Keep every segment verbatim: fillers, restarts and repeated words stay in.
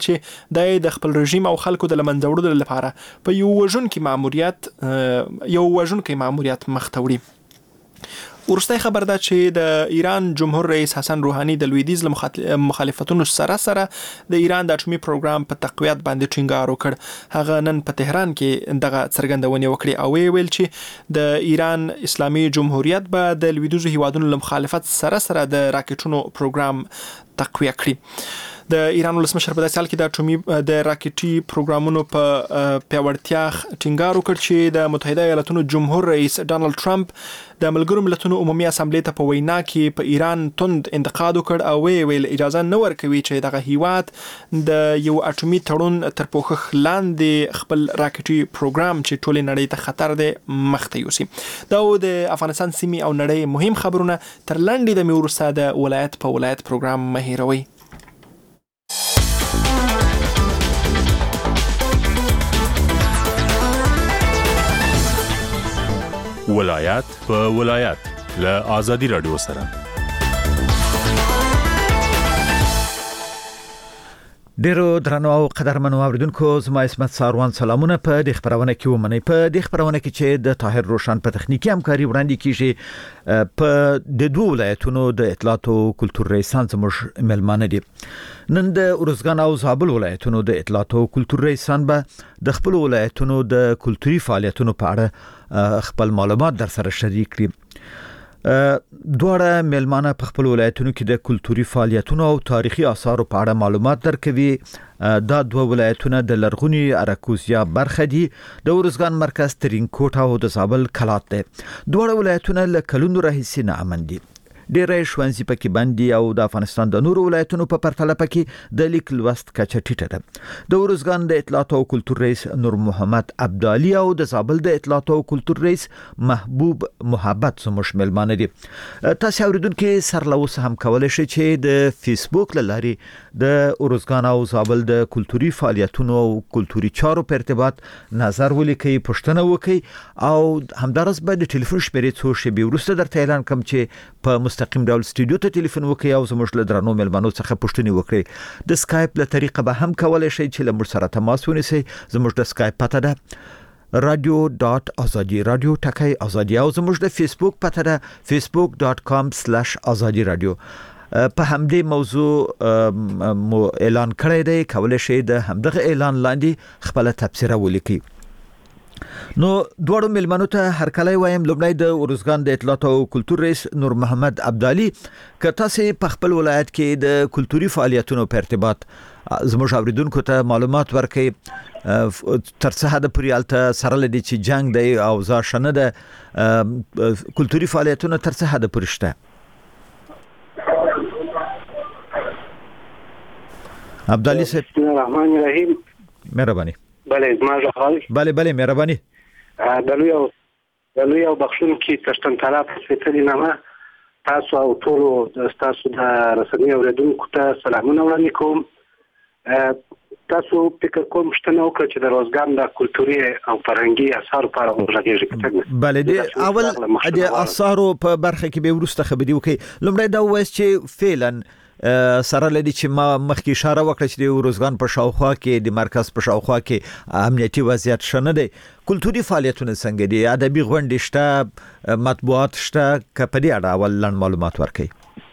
چې د خپل رژیم او خلکو د لمنځه وړلو لپاره په یو وژونکي ماموریت یو وژونکي ماموریت مخ ته وړي. ورسته خبر ده چې د ایران جمهور رئیس حسن روحانی د لویدیز له مخالفتونو سره سره د ایران د اټومي پروګرام په تقویت باندې ټینګار وکړ. هغه نن په تهران کې دغه څرګندونه وکړه او ویل چې د ایران اسلامي جمهوریت به د لویدیزو هیوادونو له مخالفت سره سره د راکټونو پروګرام تقویه کړي. د ایران ولسمشر په داسې حال کې د اټومي د راکټي پروګرامونو په پیاوړتیا ټینګار وکړ چې د متحده ایالاتونو جمهور رئیس ډانلډ ټرمپ د ملګرو ملتونو عمومي اسامبلې ته په وینا کې په ایران توند انتقاد وکړ او ویل اجازه نه ورکوي چې دغه هیواد د یو اټومي تړون تر پوښښ لاندې خپل راکټي پروګرام چې ټولې نړۍ ته خطر دی مخ ته یوسي. دا د افغانستان سیمې او نړۍ مهم خبرونه تر لنډې د میورسا د ولایت په ولایت پروګرام مهیروي. ولایت په ولایت له آزادي رادیو سره. ډیرو درنو او قدرمنو اوریدونکو زما اسمت ساروان سلامونه په دې خبرونه کې ومنئ. په دې خبرونه کې چې د طاهر روشن په تخنیکی همکاري وړاندې کیږي په د دوه ولایتونو د اطلاعات او کلتور رئیسان زموږ ملمانه دي. نن د ارزګان او زابل ولایتونو د اطلاعات او کلتور رئیسان به د خپل ولایتونو د کلتوري فعالیتونو په اړه خپل معلومات در سره شریک کړي. دوړه ملمانه په خپل ولایتونو کې د کلتوري فعالیتونو او تاریخي آثارو په اړه معلومات درکوي. دا دوه ولایتونه د لرغونی اراکوزیا برخه دي. د ورزګان مرکز ترینکوټ او د زابل کلات دي. دوړه ولایتونه له کلونو راهیسې نامن دي. ډېر ښوونځي پکې بندي او د افغانستان د نورو ولایتونو په پرتله پکې د لیک لوست کچه ټیټه ده. د ورزګان د اطلاعات او کلتور رئیس نور محمد عبدالي او د زابل د اطلاعات او کلتور رئیس محبوب محبت زموږ ملمانه دي. تاسو اوریدونکو سره له اوسه هم کولای شئ چې د فیسبوک له لارې د ورزګان او زابل د کلتوري فعالیتونو او کلتوري چارو په ارتباط نظر ولیکئ، پوښتنه وکړئ او همدارس به د ټلیفون شمیرې څو شېبې وروسته درته اعلان کوم چې په مستقیم ډول سټوډیو ته ټلیفون وکړئ او زموږ له درنو ملمنو څخه پوښتنې وکړئ. د سکایپ له طریقه به هم کولای شئ چې له موږ سره تماس ونیسئ. زموږ د سکایپ پته ده رادیو ډاټ ازادي رادیو ټکی ازادي او زموږ د فیسبوک پته ده فیسبوک ډاټ کام سلیش ازادي رادیو. په همدې موضوع مو اعلان کړی دی، کولای شئ د همدغه اعلان لاندې خپل تبصره ولیکئ. نو دوړو ملمنو ته هر کله وایم لومړی د ورزګان د اطلاعات او کلتور رئیس نور محمد عبدالي که تاسو په خپل ولایت کې د کلتوري فعالیتونو په ارتباط زموږ اوریدونکو ته معلومات ورکړئ تر څه حد پورې الته سره لدی چې جنگ دی او ځا شنه ده کلتوري فعالیتونو تر څه حد پورې شته. عبدالي صاحب بسم الله الرحمن الرحیم. مهرباني. بله زما ځواب. بله بله مهرباني. د لوی او د لوی او بخښونکي تشتن طرف سپیڅلې نامه تاسو او ټول تاسو د رسنۍ اوریدونکو ته سلامونه وړاندې کوم. تاسو فکر کوم شتنه وکړه چې د روزګان د کلتوري او فرهنګي آثارو په اړه وغږیږي. بله د اول د آثارو په برخه کې به وروسته خبرې وکړي. لومړی دا وایي چې فعلا سره لدی چې ما مخکې اشاره وکړه چې د ورزګان په شاوخوا کې د مرکز په شاوخوا کې امنیتي وضعیت شنه دی. کلتوري فعالیتونه څنګه دي؟ ادبي غونډې شته، مطبوعات شته؟ که په دې اړه اول لنډ معلومات ورکړئ.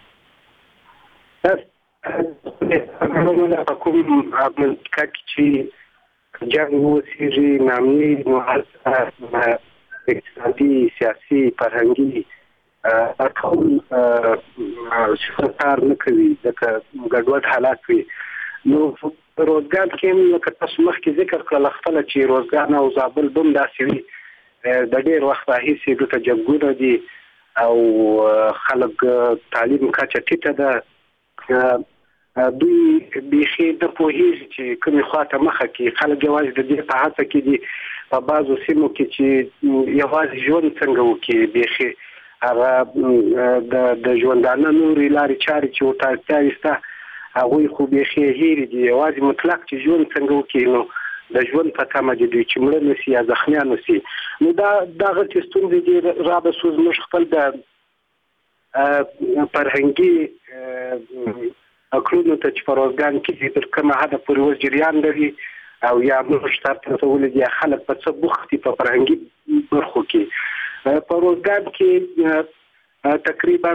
په کوم منطقه کې چې جنګ وسیږي نامي محاصره اقتصادي سیاسي فرهنګي ټول شفافار نه کوي ځکه ګډوډ حالات وي. نو روزګان کې لکه تاسو مخکې ذکر کړل خپل چې روزګان او زابل بم داسې وي د ډېر وخت راهیسې دلته جنګونه دي او خلک تعلیم کچه ټیټه ده. دوی بیخي نه پوهېږي چې کومې خواته مخه کړي. خلک یوازې د دې په هڅه کې دي په بعضو سیمو کې چې یوازې ژوند څنګه وکړي. بیخي هغه د ژوندانه نورې لارې چارې چې ورته اړتیاوې شته هغوی خو بیخي هېرې دي. یوازې مطلق چې ژوند څنګه وکړي نو د ژوند په تمه دي دوی چې مړه نه سي یا زخمیان نه سي. نو دا دغه چې ستونزې دي رابسو زموږ خپل د فرهنګي کړنو ته چې په روزګان کې تر کومه حده پورې اوس جریان لري او یا موږ تاسو ته ولې خلک په څه بوختي په فرهنګي برخو کې په روزګان کې تقریبا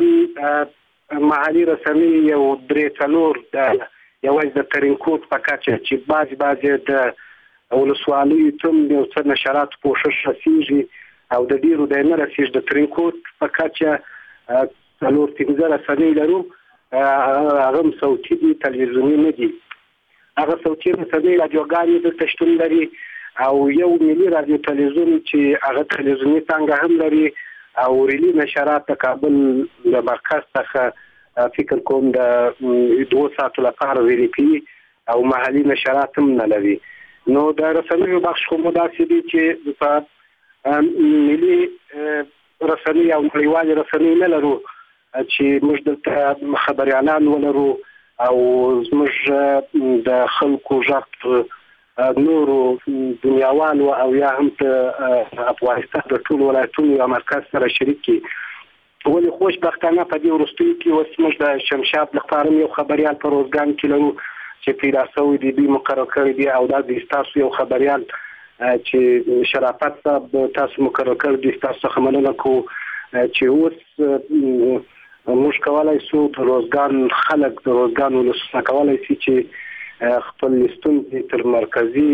محلي رسنۍ یو درې څلور د یوازې د ترینکوټ په کچه چې بعضې بعضې د ولسوالیو تم یو څه نشرات پوښښ رسېږي او د ډېرو دی نه رسېږي د ترینکوټ په کچه څلور پنځه رسنۍ لرو هغه هم صوتي دي تلویزیوني نه دي هغه صوتي رسنۍ راډیوګانې دلته شتون لري او یو ملي رادیو تلویزیون چې هغه تلویزیوني څانګه هم لري او ریلي نشرات د کابل د مرکز څخه فکر کوم د دوه ساعتو لپاره ویلي کوي او محلي نشرات هم نه لري نو د رسنیو بخش خو مو داسې دي چې په ملي رسنۍ او نړیوالې رسنۍ نه لرو چې موږ دلته خبریالان ولرو او زموږ د خلکو غږ نورو دنیاوالو او یا هم په افغانستان د ټولو ولایتونو یا مرکز سره شریک کړي ولې خوشبختانه په دې وروستیو کې اوس موږ د شمشاد لپاره یو خبریال په روزګان کې لرو چې پیدا شوی دی دوی مقرر کړی دی او دا د تاسو یو خبریال چې شرافت صاحب تاسو مقرر کړی دی تاسو څخه مننه کوو چې اوس موږ کولای شو د روزګان خلک د روزګان ولسونه کولای شي چې خپل ستونزې تر مرکزي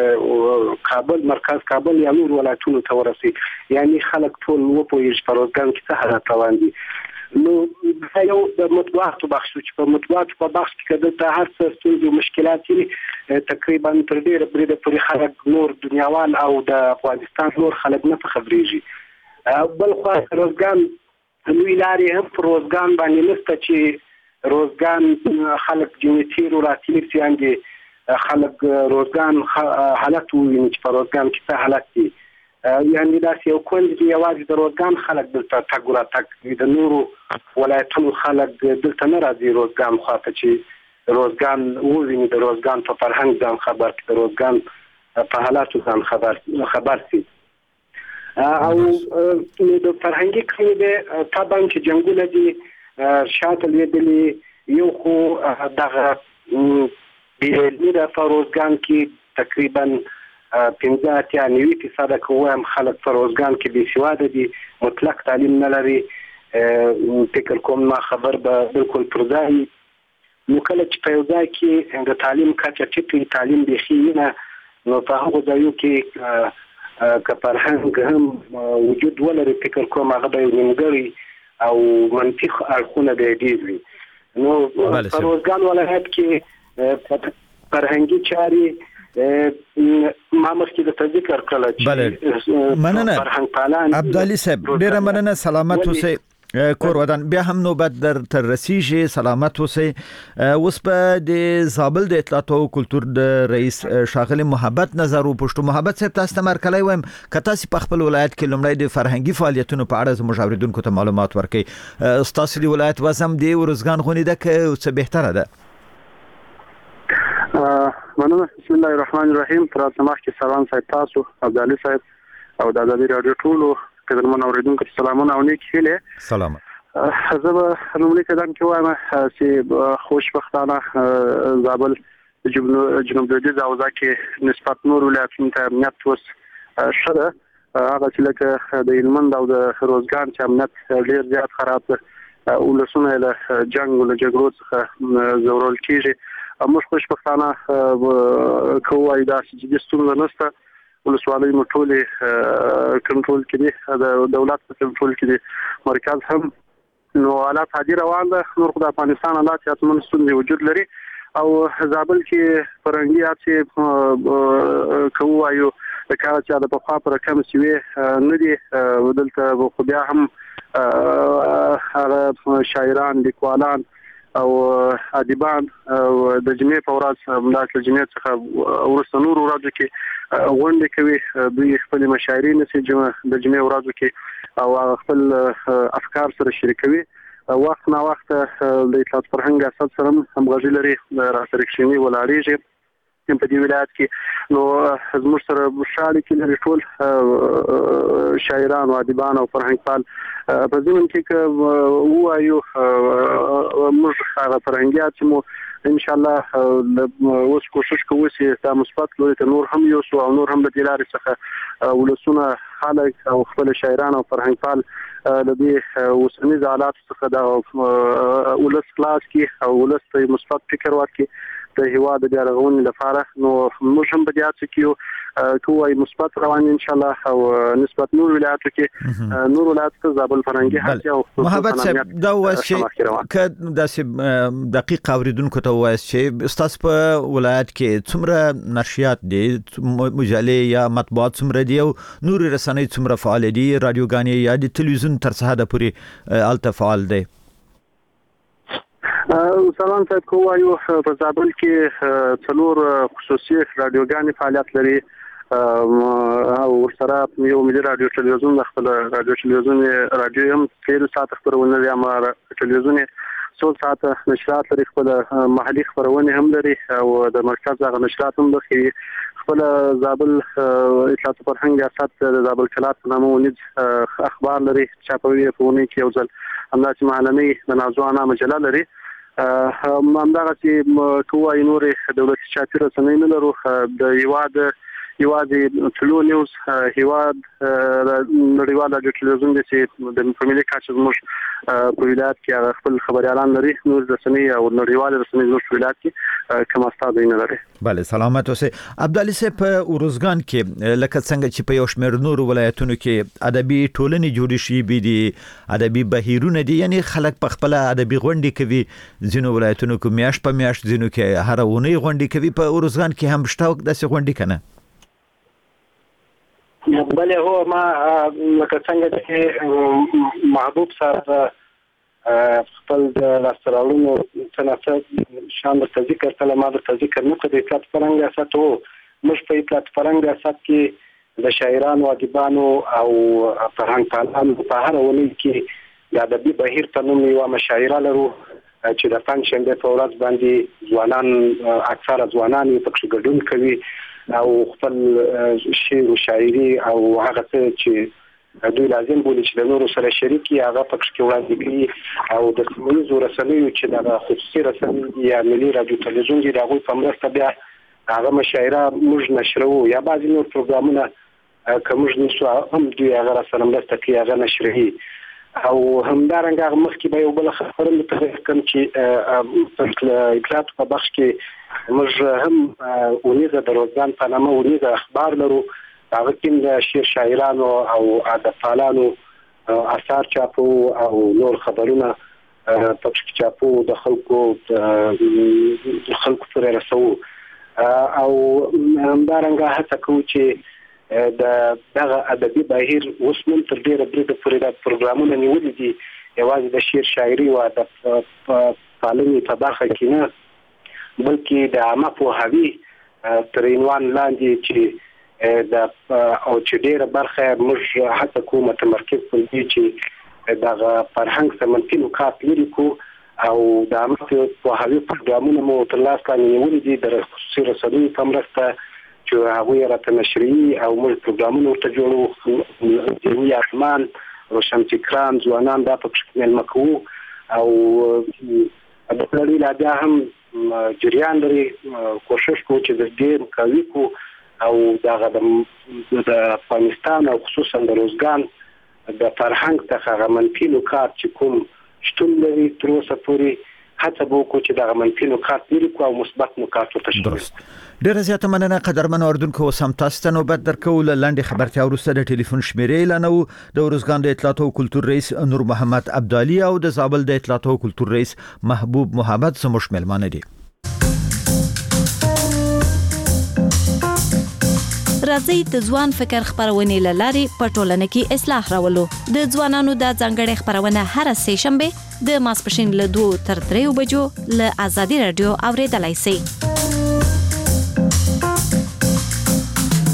کابل مرکز کابل یا نور ولایتونو ته ورسي یعنی خلک ټول وپوهېږي په روزګان کې څه حالات روان دي نو دا یو د مطبوعاتو بخش چې په مطبوعاتو په بخش کې که دلته هر څه ستونزې او مشکلات وي تقریبا تر ډېره بریده پورې خلک نور دنیاوال او د افغانستان نور خلک نه په خبرېږي بل خوا روزګان لوی لارې هم په روزګان باندې نشته چې روزګان خلک جنې تېرو راتېر سي یعنې خلک روزګان حالت وویني چې په روزګان کې څه حالت دي یعنې داسې یو کونج دي یوازې د روزګان خلک دلته تګ راتګ کوي د نورو ولایتونو خلک دلته نه راځي روزګان خواته چې روزګان وویني د روزګان په فرهنګ ځان خبر کړي د روزګان په حالاتو ځان خبر خبر سي او د فرهنګي کړنې دی طبعا چې جنګونه دي شاته لوېدلې یو خو دغه بېعلمي ده په روزګان کې تقریبا پنځه اتیا نوي فیصده که ووایم خلک په روزګان کې بېسواده دي مطلق تعلیم نه لري فکر کوم ما خبر به بالکل پر ځای نو کله چې په یو ځای کې د تعلیم کچه ټیټ وي تعلیم بیخي وي نه نو په هغو ځایو کې که فرهنګ هم وجود ولري فکر کوم هغه به یو نیمګړی او منفي اړخونه به ډېر وي نو په روزګان ولایت کې فرهنګي چارې ما مخکې درته ذکر کړله چې فرهنګ پالان عبدالي صاحب ډېره مننه سلامت اوسئ کور ودان بیا هم نوبت در تر رسیږي سلامت اوسئ اوس په د زابل د اطلاعات او کلتور د رئیس ښاغلي محبت نظر او پښتو محبت صاحب تاسو ته مرکلای وایم که تاسو په خپل ولایت کې لومړی د فرهنګي فعالیتونو په اړه زموږ اوریدونکو ته معلومات ورکړئ ستاسو د ولایت وزم دی ورزګان غونې ده که څه بهتره ده مننه بسم الله الرحمن الرحیم تر سماح کې سلام صاحب تاسو عبدالي صاحب او د ازادي رادیو ټولو قدرمن اوریدونکو ته سلامونه او نیک هیلې سلام زه به لومړی قدم کې وایم چې خوشبختانه زابل جنوب لویدیځ حوزه کې نسبت نور ولایتونو ته امنیت اوس ښه ده هغه چې لکه د هلمند او د روزګان چې امنیت ډېر زیات خراب ده ولسونه له جنګ او له جګړو څخه ځورول کېږي موږ خوشبختانه که ووایو داسې جدي ستونزه نشته ولسوالۍ مو ټولې کنټرول کې دي د دولت په کنټرول کې دي مرکز هم نو حالات عادي روان ده نور خو د افغانستان حالات حتماً ستونزې وجود لري او زابل کې فرهنګي هڅې که ووایو لکه هغه چې د پخوا په رقم سوې نه دي دلته خو بیا هم هغه شاعران لیکوالان او ادیبان او د جمعې په ورځ همداسې له جمعې څخه وروسته نورو ورځو کې غونډې کوي دوی خپلې مشاعرې نیسي د جمعې ورځو کې او خپل افکار سره شریکوي وخت نا وخت د اطلاعات فرهنګ اساس سره همغږي لري راسره کښېني ولاړېږي په دې ولایت کې نو زموږ سره شاړي کې لري ټول شاعران او ادیبان او فرهنګپال په ځینو کې وایو موږ هغه فرهنګيات چې مو ان شاء الله اوس کوشش کوو چې دا مثبت لوري ته نور هم یو سو او نور هم د دلاري څخه ولسونه خلک او خپل شاعران او فرهنګپال د دې اوسنی حالات څخه د ولس کلاس کې او ولس ته مثبت فکر ورکړي د هیواد د رغونې لپاره نو موږ هم په دې اړه کې کوی مثبت روان ان شاء الله او نسبت نور ولایتو کې نور ولایت ته زابل فرهنګي هڅه او محبت صاحب دا واسه چې د دقیق اوریدونکو ته واسه چې استاد په ولایت کې څومره نشریات دي مجلې یا مطبوعات څومره دي او نور رسنۍ څومره فعال دي رادیوګانې یا د تلویزیون تر څه د پوری الته فعال دي سلام صاحب کوایو په زابل کې څلور خصوصي رادیوګانې فعالیت لري او ورسره یو ملي رادیو تلویزیون د خپل رادیو تلویزیون رادیو هم تیر ساعت خبرونه لري اما تلویزیون څو ساعت نشرات لري خپل محلي خبرونه هم لري او د مرکز هغه نشرات هم لري خپل زابل اطلاعات فرهنګ ریاست د زابل کلات نامو ونیز اخبار لري چاپوي په ونه کې یو ځل همداسې معلمي د نازوانه مجله لري همدغه چې کوای نور دولتي چاپیره رسنۍ نه لرو د یواد یوازې ټلو نیوز هیواد نړیوال رادیو تلویزیون چې د فاميلي کاچ زموږ په ولایت کې خپل خبريالان لري نور رسنۍ او نړیوال رسنۍ زموږ په ولایت کې کوم استاد نه لري. بله سلامت اوسه عبدالي صاحب په اورزګان کې لکه څنګه چې په یو شمېر نور ولایتونو کې ادبي ټولنې جوړې شي بي دي ادبي بهیرونه دي یعنی خلک په خپل ادبي غونډې کوي ځینو ولایتونو کې میاش په میاش ځینو کې هر ونی غونډې کوي په اورزګان کې هم شته داسې غونډې کنه بله هو ما لکه څنګه چې محبوب صاحب خپل د لاستراولونو څنګه شان د ذکر کله ما د ذکر نه کړی اطلاعات فرهنګ ریاست وو موږ په اطلاعات فرهنګ ریاست کې د شاعرانو او ادیبانو او فرهنګپالانو په هر ولې کې د ادبي بهیر په نوم یو مشاعره لرو چې د پنځشنبه په ورځ باندې ځوانان اکثره ځوانان په کې ګډون کوي او خپل شعر او شاعري او هغه څه چې دوی لازم بولي چې د نورو سره شریکي هغه پکې کې وړاندې کوي او د سیمایي رسنیو چې د خصوصي رسنۍ یا ملي رادیو تلویزیون دي هغه په مرسته بیا هغه مشاعره موږ نشرو یا بعضی نور پروګرامونه کوم نشو هم دوی هغه سره مرسته کوي هغه نشري او همدارنګه هغه مخکې به یو بل خبره متفق کوم چې په اطلاعات په بخش کې موږ هم ونیزه د روزګان په نامه ونیزه اخبار لرو هغه کې د شعر شاعرانو او ادبپالانو اثار چاپو او نور خبرونه پکې چاپو د خلکو د خلکو سره رسو او همدارنګه هڅه کوو چې د دغه ادبي بهیر اوس نن تر ډیره بریده پورې د پروګرامونو نیولې دي یوازې د شعر شاعري او د پالنې په برخه کې نه بلکې د عامه پوهاوي تر عنوان لاندې چې د او چې ډیره برخه موږ هڅه کوو متمرکز پر دې چې دغه فرهنګ سمنتي نکات لري کو او د عامه پوهاوي پروګرامونه مو تر لاسه نیولې دي د خصوصي رسنیو په مرسته چې هغه راته نشري او موږ پروګرامونه ورته جوړو د یاسمان روشن فکران ځوانان دا پکې مل مکو او د لري لا بیا هم جریان لري کوشش کوو چې د دې مقاوي کو او دغه د افغانستان او خصوصا د روزګان د فرهنګ څخه منفي نکات چې کوم شتون لري تر اوسه پورې هڅه وکړو چې دغه منفي نکات لري کو او مثبت نکات ورته درست ډیر زیاته مننه قدرمن اردوونکو سم تاسو ته نوبت درکو لاندې خبرتیا ورسته د ټلیفون شمیرې اعلانو د ورزګان د اطلاعات او کلتور رئیس نور محمد عبدالي او د زابل د اطلاعات او کلتور رئیس محبوب محمد سموش ملمانه دي راځي د ځوان فکر خبرونه لاري په ټولنه کې اصلاح راولو د ځوانانو د ځانګړي خبرونه هر سه شنبه د ماسپښین له دوه تر درې بجو له آزادي رادیو اوریدلای شئ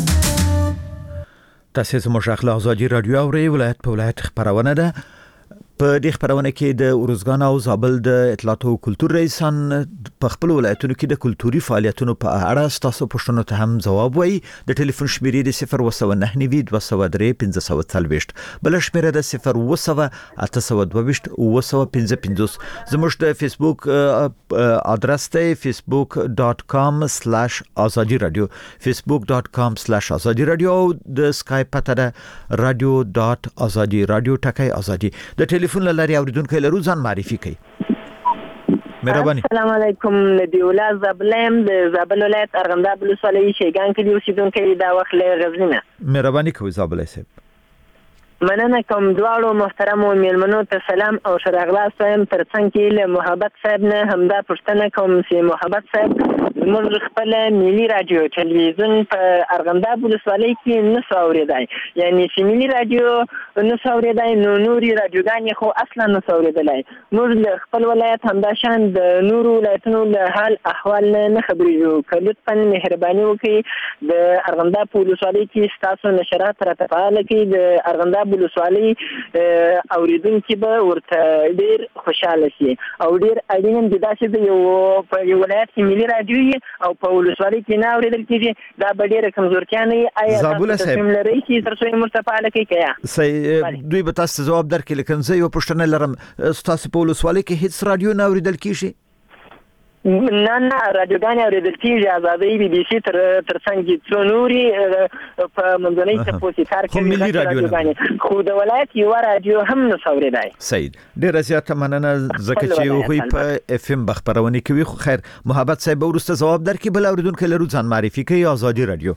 تاسو زموږ اخلاق آزادي رادیو اوري ولایت په ولایت خبرونه ده په دې خبرونه کې د اورزګان او زابل د اطلاعات او کلتور رئیسان په خپل ولایتونو کې د کلتوري فعالیتونو په اړه تاسو پوښتنو ته هم ځواب وایي. د ټلیفون شمیرې د صفر وسو نه نوي دوه سوه درې پنځه سوه څلوېښت، بل شمیره د صفر وسو اته سوه دوه ویشت اوه سوه پنځه پنځوس. زموږ د فیسبوک ادرس ته facebook dot com slash azadi radio facebook dot com slash azadi radio او د اسکایپ پته ده radio dot azadi radio ټکای ازادي. د ټلیفون لاري اوریدونکو لرو ځان معرفي کړئ. مهرباني. السلام علیکم. ندی ولاد زابلم د زابل ولایت ارغنداب ولسوالۍ شیګان کې اوسیدونکو دا وخت له غزنینه. مهرباني کوي زابل صاحب. مننه کوم دواړو محترمو میلمنو ته سلام او شراغلاس وایم. ترڅنګ کې له محبت صاحب نه همدا پوښتنه کوم چې محبت صاحب زموږ خپل ملي رادیو ټلویزیون په ارغنداب ولسوالۍ کې نه څه اورېدای، یعنی چې ملي رادیو نه څه اورېدای نو نوري رادیوګانې خو اصلا نه څه اورېدلی. موږ له خپل ولایت همداشان د نورو ولایتونو له حال احوال نه خبرېږو. که لطفا مهرباني وکړئ د ارغنداب ولسوالۍ کې ستاسو نشرات راته فعاله کړئ. د ارغنداب ولسوالۍ اوریدونکي به ورته ډېر خوشحاله شي او ډېر اړین دي داسې د یو په یو ولایت کې ملي رادیو او په ولسوالۍ کې نه اورېدل کېږي، دا به ډېره کمزورتیا نه وي. آیا تاسو تصمیم لرئ چې تر څو یې موږ ته فعاله کړئ که یا؟ صحیح، دوی به تاسو ځواب درکړي. لیکن زه یو پوښتنه لرم، ستاسو په ولسوالۍ کې هیڅ رادیو نه اورېدل کېږي؟ نه نه رادیوګانې اورېدل کېږي. ازادۍ بي بي سي تر ترڅنګ څو نورې په منځنۍ څپو کې کار کوي رادیوګانې، خو د ولایت یوه رادیو هم نه څه اورېدای. صحیح، ډېره زیاته مننه ځکه چې هغوی په اف ام به خپرونې کوي. خو خیر محبت صاحب وروسته ځواب درکړي. بل اورېدونکی لرو، ځان معرفي کوي. ازادي رادیو.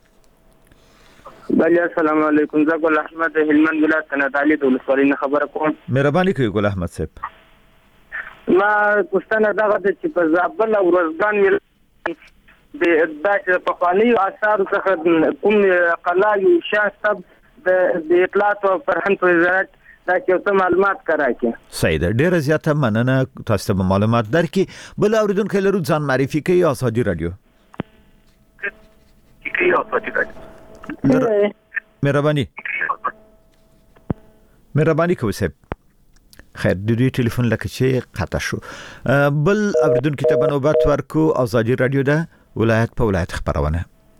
بله السلام علیکم. زه ګل احمد هلمند ولایت نادعلي د ولسوالۍ نه خبره کوم. مهرباني کوي ګل احمد صاحب. ما پوښتنه دغه ده چې په زابل او ورزګان ولایت د داسې پخوانیو اثارو څخه کوم قلعه شاه د اطلاعات او فرهنګ په وزارت دا چې څه معلومات راکړي. صحیح ده، ډېره زیاته مننه. تاسو ته معلومات درکړي. بل اورېدونکی لرو، ځان معرفي کوي. ازادي رادیو. مهرباني مهرباني کوي صاحب. خیر د دې ټلیفون لکه چې قطع شو. بل اوریدونکو ته بنوبت ورکو. ازادي رادیو ده ولایت په ولایت خبرونه.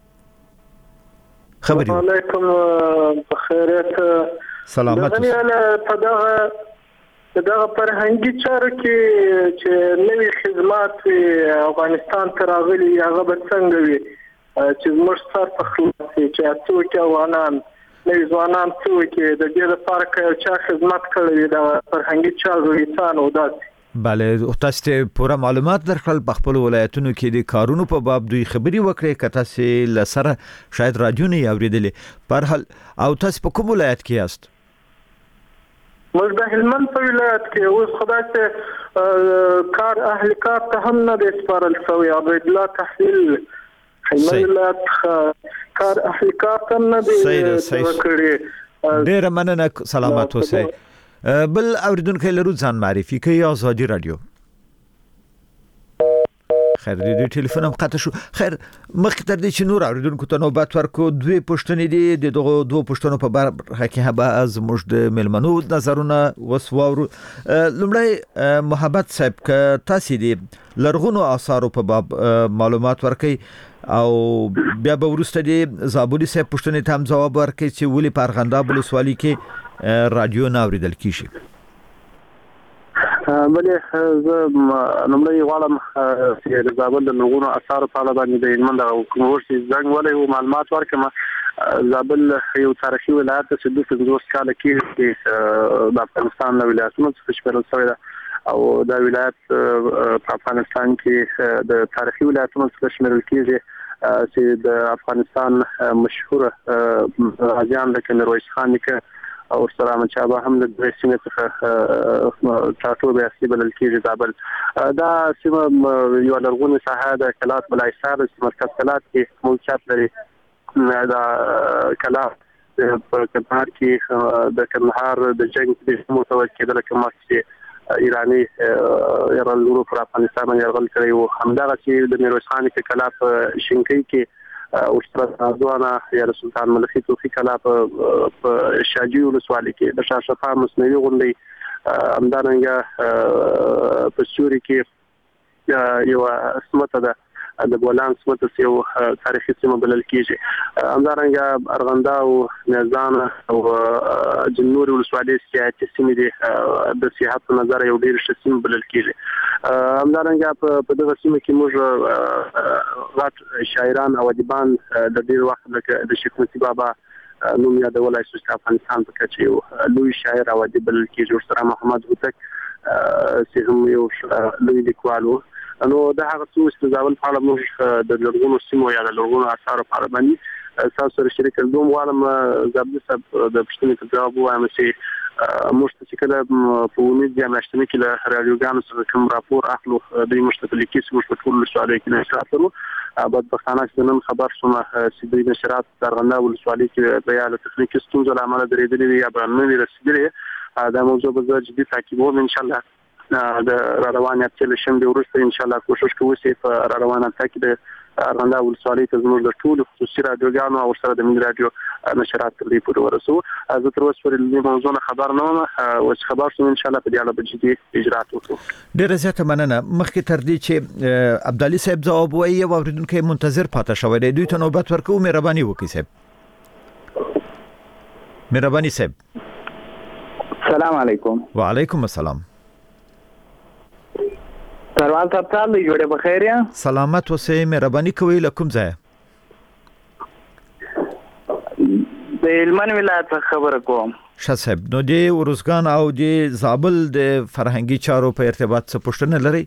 خبري علیکم بخیرت. سلامت. دغه په دغه دغه فرهنګي چارو کې چې نوې خدمات افغانستان ته راغلي هغه به څنګه وي چې موږ سره په خلاص چې تاسو کې افغانان نوې ځوانان څوک د دې لپاره چې خدمت کړی د فرهنګي چارو انسان او داسې. بله، تاسو ته پوره معلومات درکړل. په خپل ولایتونو کې د کارونو په باب دوی خبري وکړي. که تاسو لسره شاید رادیو نه اوریدلې په هر حال. او تاسو په کوم ولایت کې یاست؟ موږ د هلمند په ولایت کې اوس خدای ته کار اهل کار ته هم نه د سپارل شوی. عبد الله تحصیل هلمند کار اهل کار ته نه دی وکړي. ډېره مننه. سلامت اوسئ. بل اوریدونکی لرو، ځان معرفي کوي. ازادي رادیو. خیر د دې ټلیفون هم قطع شو. خیر مخکې تر دې چې نور اوریدونکو ته نوبت ورکو، دوی پوښتنې دي. د دغو دوه پوښتنو په برخه کې به زموږ د میلمنو نظرونه وسواورو. لومړی محبت صاحب، که تاسو دې لرغونو آثارو په باب معلومات ورکړئ او بیا به وروسته د زابلي صاحب پوښتنې ته هم ځواب ورکړئ چې ولې په ارغنداب ولسوالۍ کې رادیو نه اورېدل کېږي. بلې زه لومړی غواړم چې د زابل د لرغونو آثارو په اړه باندې د هلمند حکومت زنګ ولی او معلومات ورکړم. زابل یو تاریخي ولایت چې د پنځوس کاله کې د افغانستان له ولایتونو څخه شمیرل شوی ده او دا ولایت په افغانستان کې د تاریخي ولایتونو څخه شمیرل کېږي چې د افغانستان مشهور غازیان لکه میرویس خان نیکه او سره منچابه هم د دې سیمې څخه ټاټوبه اصلي بلل کېږي. زابل دا سیمه یو لرغونې ساحه د کلات بلایسار مرکز کلات کې موقعیت لري. دا کلات په کندهار کې د کندهار د جنگ د متوجه کېدل کومه چې ایرانی يرغلو پر افغانستان يرغل کړی او همدغه چې د میرویس خان کې کلا په شینکۍ کې او اشتراک ځوانه یا سلطان ملخي توفیق کلا په شاجوی ولسوالۍ کې د شاه شفا مصنوعي غونډې همدارنګه په سوري کې یو سمته ده د بولان سمته یو تاریخي سیمه بلل کیږي. همدارنګه ارغنده او میزان او جنور ولسوالۍ سیاحتي سیمې دي د سیاحت په نظر یو ډیر ښه سیمه بلل کیږي. همدارنګه په دغه سیمه کې موږ غټ شاعران او ادیبان د ډیر وخت د شیخ متي بابا نوم یادولای شو چې افغانستان په کچه یو لوی شاعر او ادیب بلل کیږي. ورسره محمد هوتک چې هم یو لوی لیکوال و. نو دا هغه څه چې زاول په اړه موږ د لرغونو سیمو یا د لرغونو آثارو په اړه باندې تاسو سره شریک کوم غواړم. زابل صاحب د پښتنې په جواب وایم چې موږ چې کله په امید یا مشتمل کې له رادیوګانو سره کوم راپور اخلو د مشتمل کې چې موږ په ټول سوالو کې نشرات لرو. بعد بخانه چې نن خبر شوم چې د نشرات څرګنده ولسوالۍ کې د یا تخنیکي ستونزو له امله درېدلې یا به نه رسیدلې. دا موضوع به جدي تعقیبوم ان شاء الله. د روانه تل شم د ورسته ان شاء الله کوشش کوو چې په روانه تاکي د ارغنده ولسوالۍ ته زموږ د ټول خصوصي رادیوګانو او سره د ملي رادیو نشرات ترې پورې ورسو. زه تر اوسه پورې د موضوع خبر نه وم او خبر شوم ان شاء الله په دې اړه به جدي اجرات وکړو. ډېر زیاته مننه. مخکې تر دې چې عبدالي صاحب ځواب وایي او اوریدونکو منتظر پاتې شوی دی دوی ته نوبت ورکوم. مهرباني وکړئ صاحب. مهرباني صاحب. السلام علیکم. وعلیکم السلام. سروان صاحب تاسو جوړه بخیر یا سلامت اوسئ. مهرباني کوئ له کوم ځای؟ د هلمند ولایت خبره کوم. ښه صاحب نو د ورزګان او د زابل د فرهنګي چارو په ارتباط څه پوښتنه لرئ؟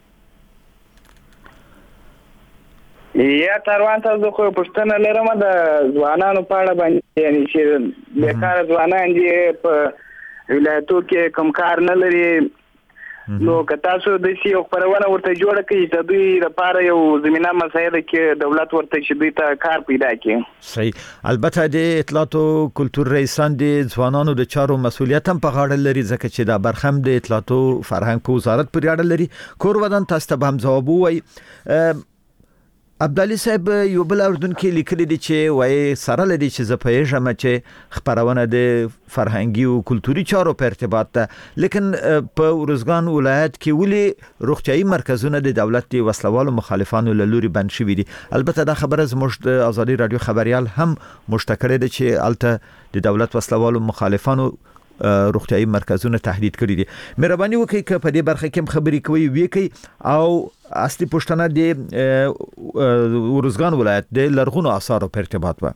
یا سروان صاحب زه خو پوښتنه لرم د ځوانانو په اړه باندې یعنی چې بیکار ځوانان دي په ولایتو کې کوم کار نه لري. نو که تاسو د سی یو خبرونه ورته جوړ کړئ چې دوی لپاره یو زمينه مسایل کې دولت ورته چې دوی ته کار پیدا کړي. صحیح. البته د اطلاعات او کلتور رئیسان د ځوانانو د چارو مسولیت هم په غاړه لري ځکه چې دا برخم د اطلاعات او فرهنګ په وزارت پورې اړه لري. کور ودان تاسو ته هم ځواب وایي. عبدالي صاحب یو بل اردونکو لیکلي دي چې وای سره لدی چې زه پېژم چې خبرونه د فرهنګي او کلتوري چارو په ارتباط ده لیکن په ورزګان ولایت کې ولې روغتيایي مرکزونه د دولت د وسلوالو مخالفانو له لوري بند شوي دي. البته دا خبره زموږ د ازادي رادیو خبريال هم مشتکره ده چې الته د دولت وسلوالو مخالفانو روغتيایي مرکزونه تهدید کړی دي. مهرباني وکړئ چې په دې برخه کې خبرې کوي وکړي او اصلي پوښتنه د ورزګان ولایت د لرغونو آثارو په ارتباط و.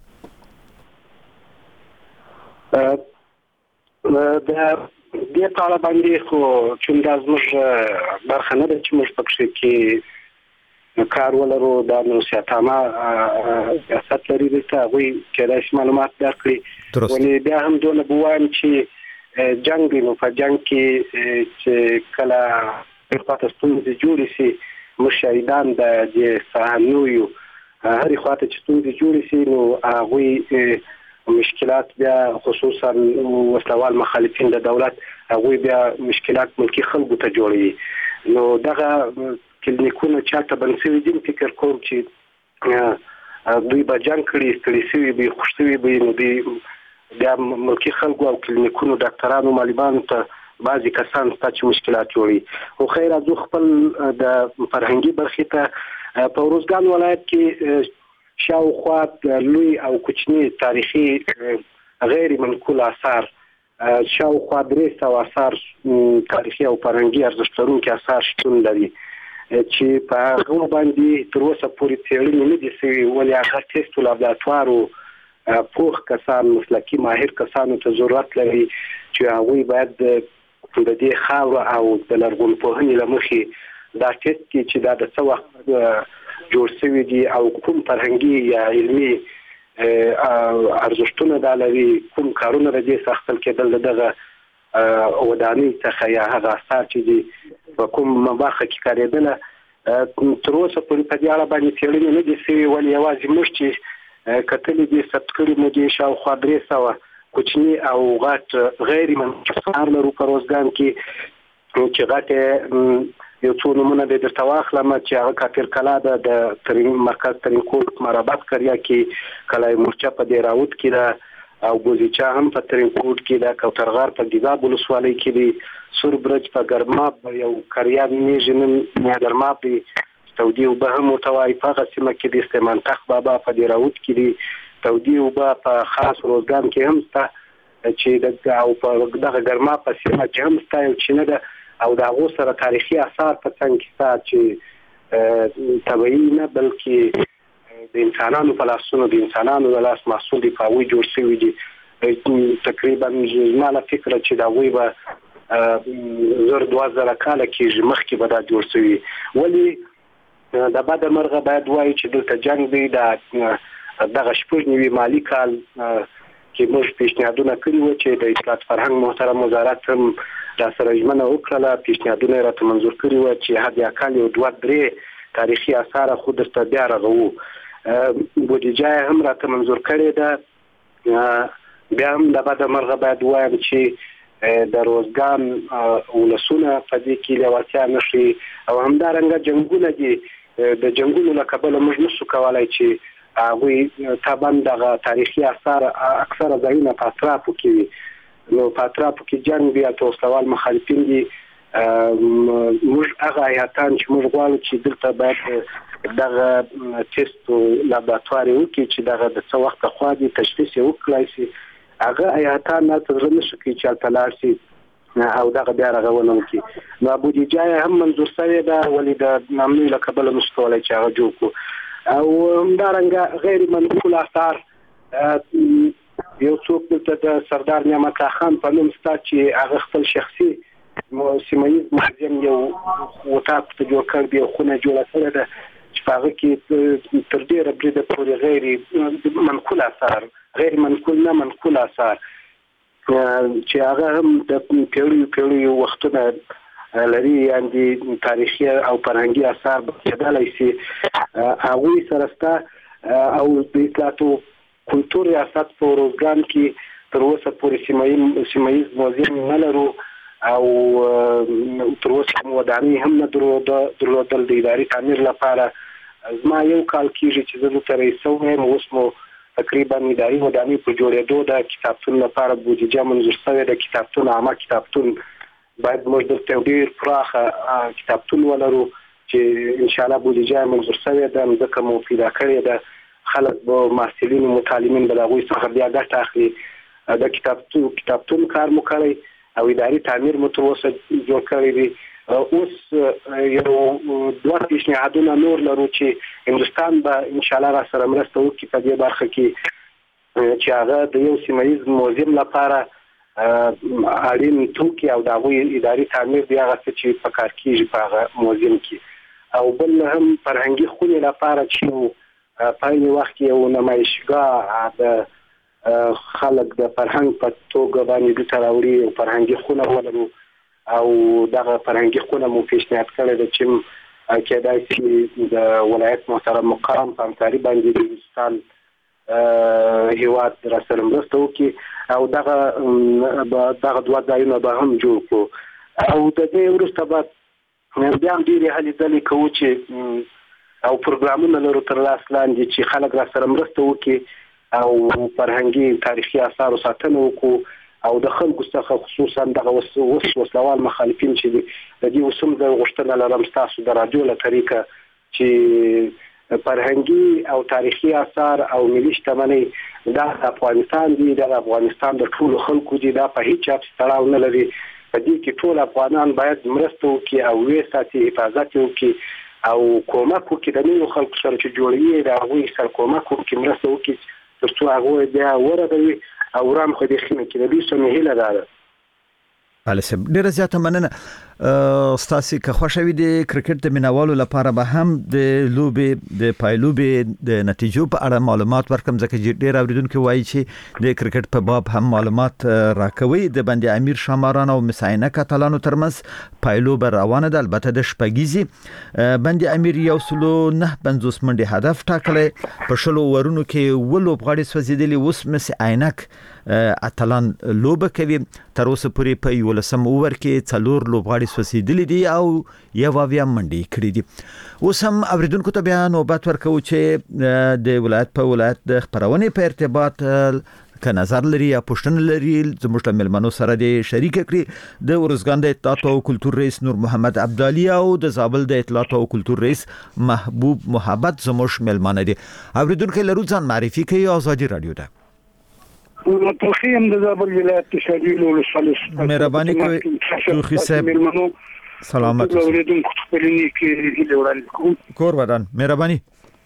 د دې طالب باندې خو چې د زموږ برخه نه ده چې موږ پکې کې کار ولرو د نو سیاتامه سیاست لري د تاوی چې د معلومات درکړي. ولې بیا هم دونه بوایم چې جنگ نو په جنگ کې چې کله خاطر ستونزې جوړې شي مشاهدان د سهانویو هرې خاطر چې ستونزې جوړې شي نو هغوی مشکلات بیا خصوصا وسلوال مخالفین د دولت هغوی بیا مشکلات ملکی خلکو ته جوړوي. نو دغه کلینیکونه چاته بنسوي دي فکر کوم چې دوی به جنگ کړي ستړي شوي به خوشتوي به نو دی بیا ملکی خلکو او کلینیکونو ډاکټرانو معلمانو ته بعضی کسان ستاسو مشکلات جوړي. خو خیر از خپل د فرهنګي برخې ته په ورزګان ولایت کې شاوخوا لوی او کوچني تاریخي غیر منقول آثار شاوخوا درې سوه آثار تاریخي او فرهنګي ارزښت لرونکي آثار شتون لري چې په هغه باندې تر اوسه پورې څېړنې نه دي شوې. ولې هغه ټیسټ لابراتوارو پوخ کسان مسلکي ماهر کسانو ته ضرورت لري چې هغوی باید د دې خاور او د لرغونپوهنې له مخې دا ټیسټ کې چې دا د څه وخت جوړ شوي دي او کوم فرهنګي یا علمي ارزښتونه دا لري کوم کارونه د دې ساختل کېدل دغه ودانۍ څخه یا هغه اثار چې دي په کوم برخه کې کارېدله تر اوسه پورې په دې اړه باندې څېړنې نه دي شوې. ولې یوازې موږ چې کتلې دي ثبت کړي مو دي شاوخوا درې سوه کوچني او غټ غیر منقول آثار لرو په روزګان کې چې غټ یو څو نمونه د درته واخلم چې هغه کافر کلا ده د ترین مرکز ترین کوټ مرابط کریا کې کلای مورچه په دې راوت کې ده او بوزیچا هم په ترینکوټ کې د کوترغار په ګیزاب ولسوالۍ کې دی، سور برج په ګرماب یو کریان نیژنن نیادرماب دی، تودي وبه هم متوای په غسمه کې د استمنتخ بابا په دیراوت کې دی، تودي وبه په خاص روزګان کې هم ستا چې د او په دغه ګرماب په سیمه کې هم ستا یو چې نه ده او د هغو سره تاریخي آثار په څنګ کې ستا چې طبیعي نه بلکې د انسانانو په لاسونو د انسانانو د لاس محصول دی په هغوی جوړ شوي دي. تقریبا زما له فکره چې د هغوی به زر دوه زره کاله کېږي مخکې به دا جوړ شوي. ولې د بده مرغه باید وایي چې دلته جنګ دی. د دغه شپږ نوي مالي کال کې موږ پیشنهادونه کړي وو چې د اطلاعات فرهنګ محترم وزارت هم را سره ژمنه وکړله، پیشنهادونه یې راته منظور کړي وو چې حد اقل یو دوه درې تاریخي آثار خو درته بیا رغوو. بودیجه هم راته منظور کړې ده. بیا هم د بده مرغه باید وایم چې د روزګان ولسونه په دې کې لېوالتیا نه ښیي او همدارنګه جنګونه دي. د جنګونو له کبله موږ نشو کولی چې هغوی طبعا دغه تاریخي آثار اکثره ځایونه په اطرافو کې وي، نو په اطرافو کې جنګ بیا ته وسلوال مخالفین دي. موږ هغه حیاتان چې موږ غواړو چې دلته باید دغه ټیسټ لابراتوار وکړي چې دغه د څه وخت خوا دي تشخیص یې وکړای شي، هغه حیاتان نه تر نشو کوي چې هلته لاړ شي او دغه بیا رغونه وکړي. نو بودیجه هم منظور شوې ده، ولې د نامنوي له کبله نشو کولی چې هغه جوړ کړو. او همدارنګه غیر منقول آثار یو څوک دلته د سردار نعمت الله خان په نوم ستا چې هغه خپل شخصي سیمه ییز موزیم یو وطاق ته جوړ کړ دی، خونه جوړه کړې ده چې په هغه کې تر ډېره بریده پورې غیر منقول آثار غیر منقول نه منقول آثار چې هغه هم د پیړیو پیړیو وختونه لري، یعنې تاریخي او فرهنګي آثار به کېدلی شي. هغوی سره سته او د اطلاعاتو کلتور ریاست په روزګان کې تر اوسه پورې سیمه ییز موزیم نه لرو او تر اوسه هم ودانۍ هم نه درلودل د اداري تعمیر لپاره. زما یو کال کېږي چې زه دلته رئیس شوی یم، اوس مو تقریبا اداري ودانۍ په جوړېدو ده. کتابتون لپاره بودیجه منظور شوې ده، کتابتون عامه کتابتون باید موږ دلته یو ډېر پراخه کتابتون ولرو چې انشاءالله بودیجه منظور شوې ده، ځکه مو پیدا کړې ده. خلک به محصلین و متعلمین به د هغوی څخه بیا ګټه اخلي. د کتابتون کتابتون کار مو کړی او اداري تعمیر مو تر اوسه جوړ کړی دی. اوس یو دوه پیشنهادونه نور لرو چې هندوستان به انشاءالله را سره مرسته وکړي په دې برخه کې چې هغه د یو سیمه ییز موزیم لپاره اړین توکي او د هغوی اداري تعمیر دی هغه څه چې په کار کېږي په هغه موزیم کې. او بل هم فرهنګي خونې لپاره چې په عین وخت کې یو نمایشګاه د خلک د فرهنګ په توګه باندې دلته راوړي، یو فرهنګي خونه ولرو او دغه فرهنګي خونه مو پیشنهاد کړی ده چې کېدای شي د ولایت محترم مقام په همکاري باندې د هندوستان هیواد را سره مرسته وکړي او دغه دغه دوه ځایونه به هم جوړ کړو. او د دې وروسته به بیا هم ډېرې هلې ځلې کوو چې او پروګرامونه لرو تر لاس لاندې چې خلک را سره مرسته وکړي او فرهنګي تاریخي آثارو ساتنه وکړو او د خلکو څخه خصوصا دغه وس وسلوال مخالفین چې د دې وسم د غوښتنه لرم تاسو د رادیو له طریقه چې فرهنګي او تاریخي آثار او ملي شتمنۍ د افغانستان دي، د افغانستان د ټولو خلکو دي، دا په هیڅ چا تړاو نه لري. په دې کې ټول افغانان باید مرسته وکړي او وې ساتي، حفاظت وکړي او کومک وکړي د نورو خلکو سره چې جوړوي د هغوی سره کومک وکړي، مرسته وکړي تر څو هغوی بیا ورغوي او رام خو دې خینه کې د دوی سمې هیله ده. السب ډیره زیاته مننه. ستاسو که خوشوي د کرکټ د مینوالو لپاره به هم د لوبې د پایلوبې د نتیجو په اړه معلومات ورکم، ځکه چې ډیر اوریدونکو وایي چې د کرکټ په باب هم معلومات راکوي. د بند امیر شاماران او مساینه کاتالانو ترمنځ پایلوب روانه ده، البته د شپږیزي بند امیر یو سلو نه پنځوس منډي هدف ټاکلې، په شلو ورونو کې ولو بغاړي سوځیدلی، اوس مس عینک اتلان لوبه کوي. تر اوسه پورې په یولسم اوور کې څلور لوبغاړي سوځیدلی دي او یو اویا منډي کړې دي. اوس هم اوریدونکو ته بیا نوبت ورکوو چې د ولایت په ولایت د خبرونې په ارتباط که نظر لري یا پوښتنه لري زموږ له ملمنو سره د شریک کړي د ورزګان د اطلاعات او کلتور رئیس نور محمد عبدالي او د زابل د اطلاعات او کلتور رئیس محبوب محبت زموږ ملمنه دي. اوریدونکو لرو ځان معرفي کوي آزادي رادیو ده. توخیم د زابل ولایت شاجیل ولسوالۍ. مهرباني کوئ توخی صاحب سلامت اوریدونکو خپلنی کې وړاندې کوم. کور ودان مهرباني.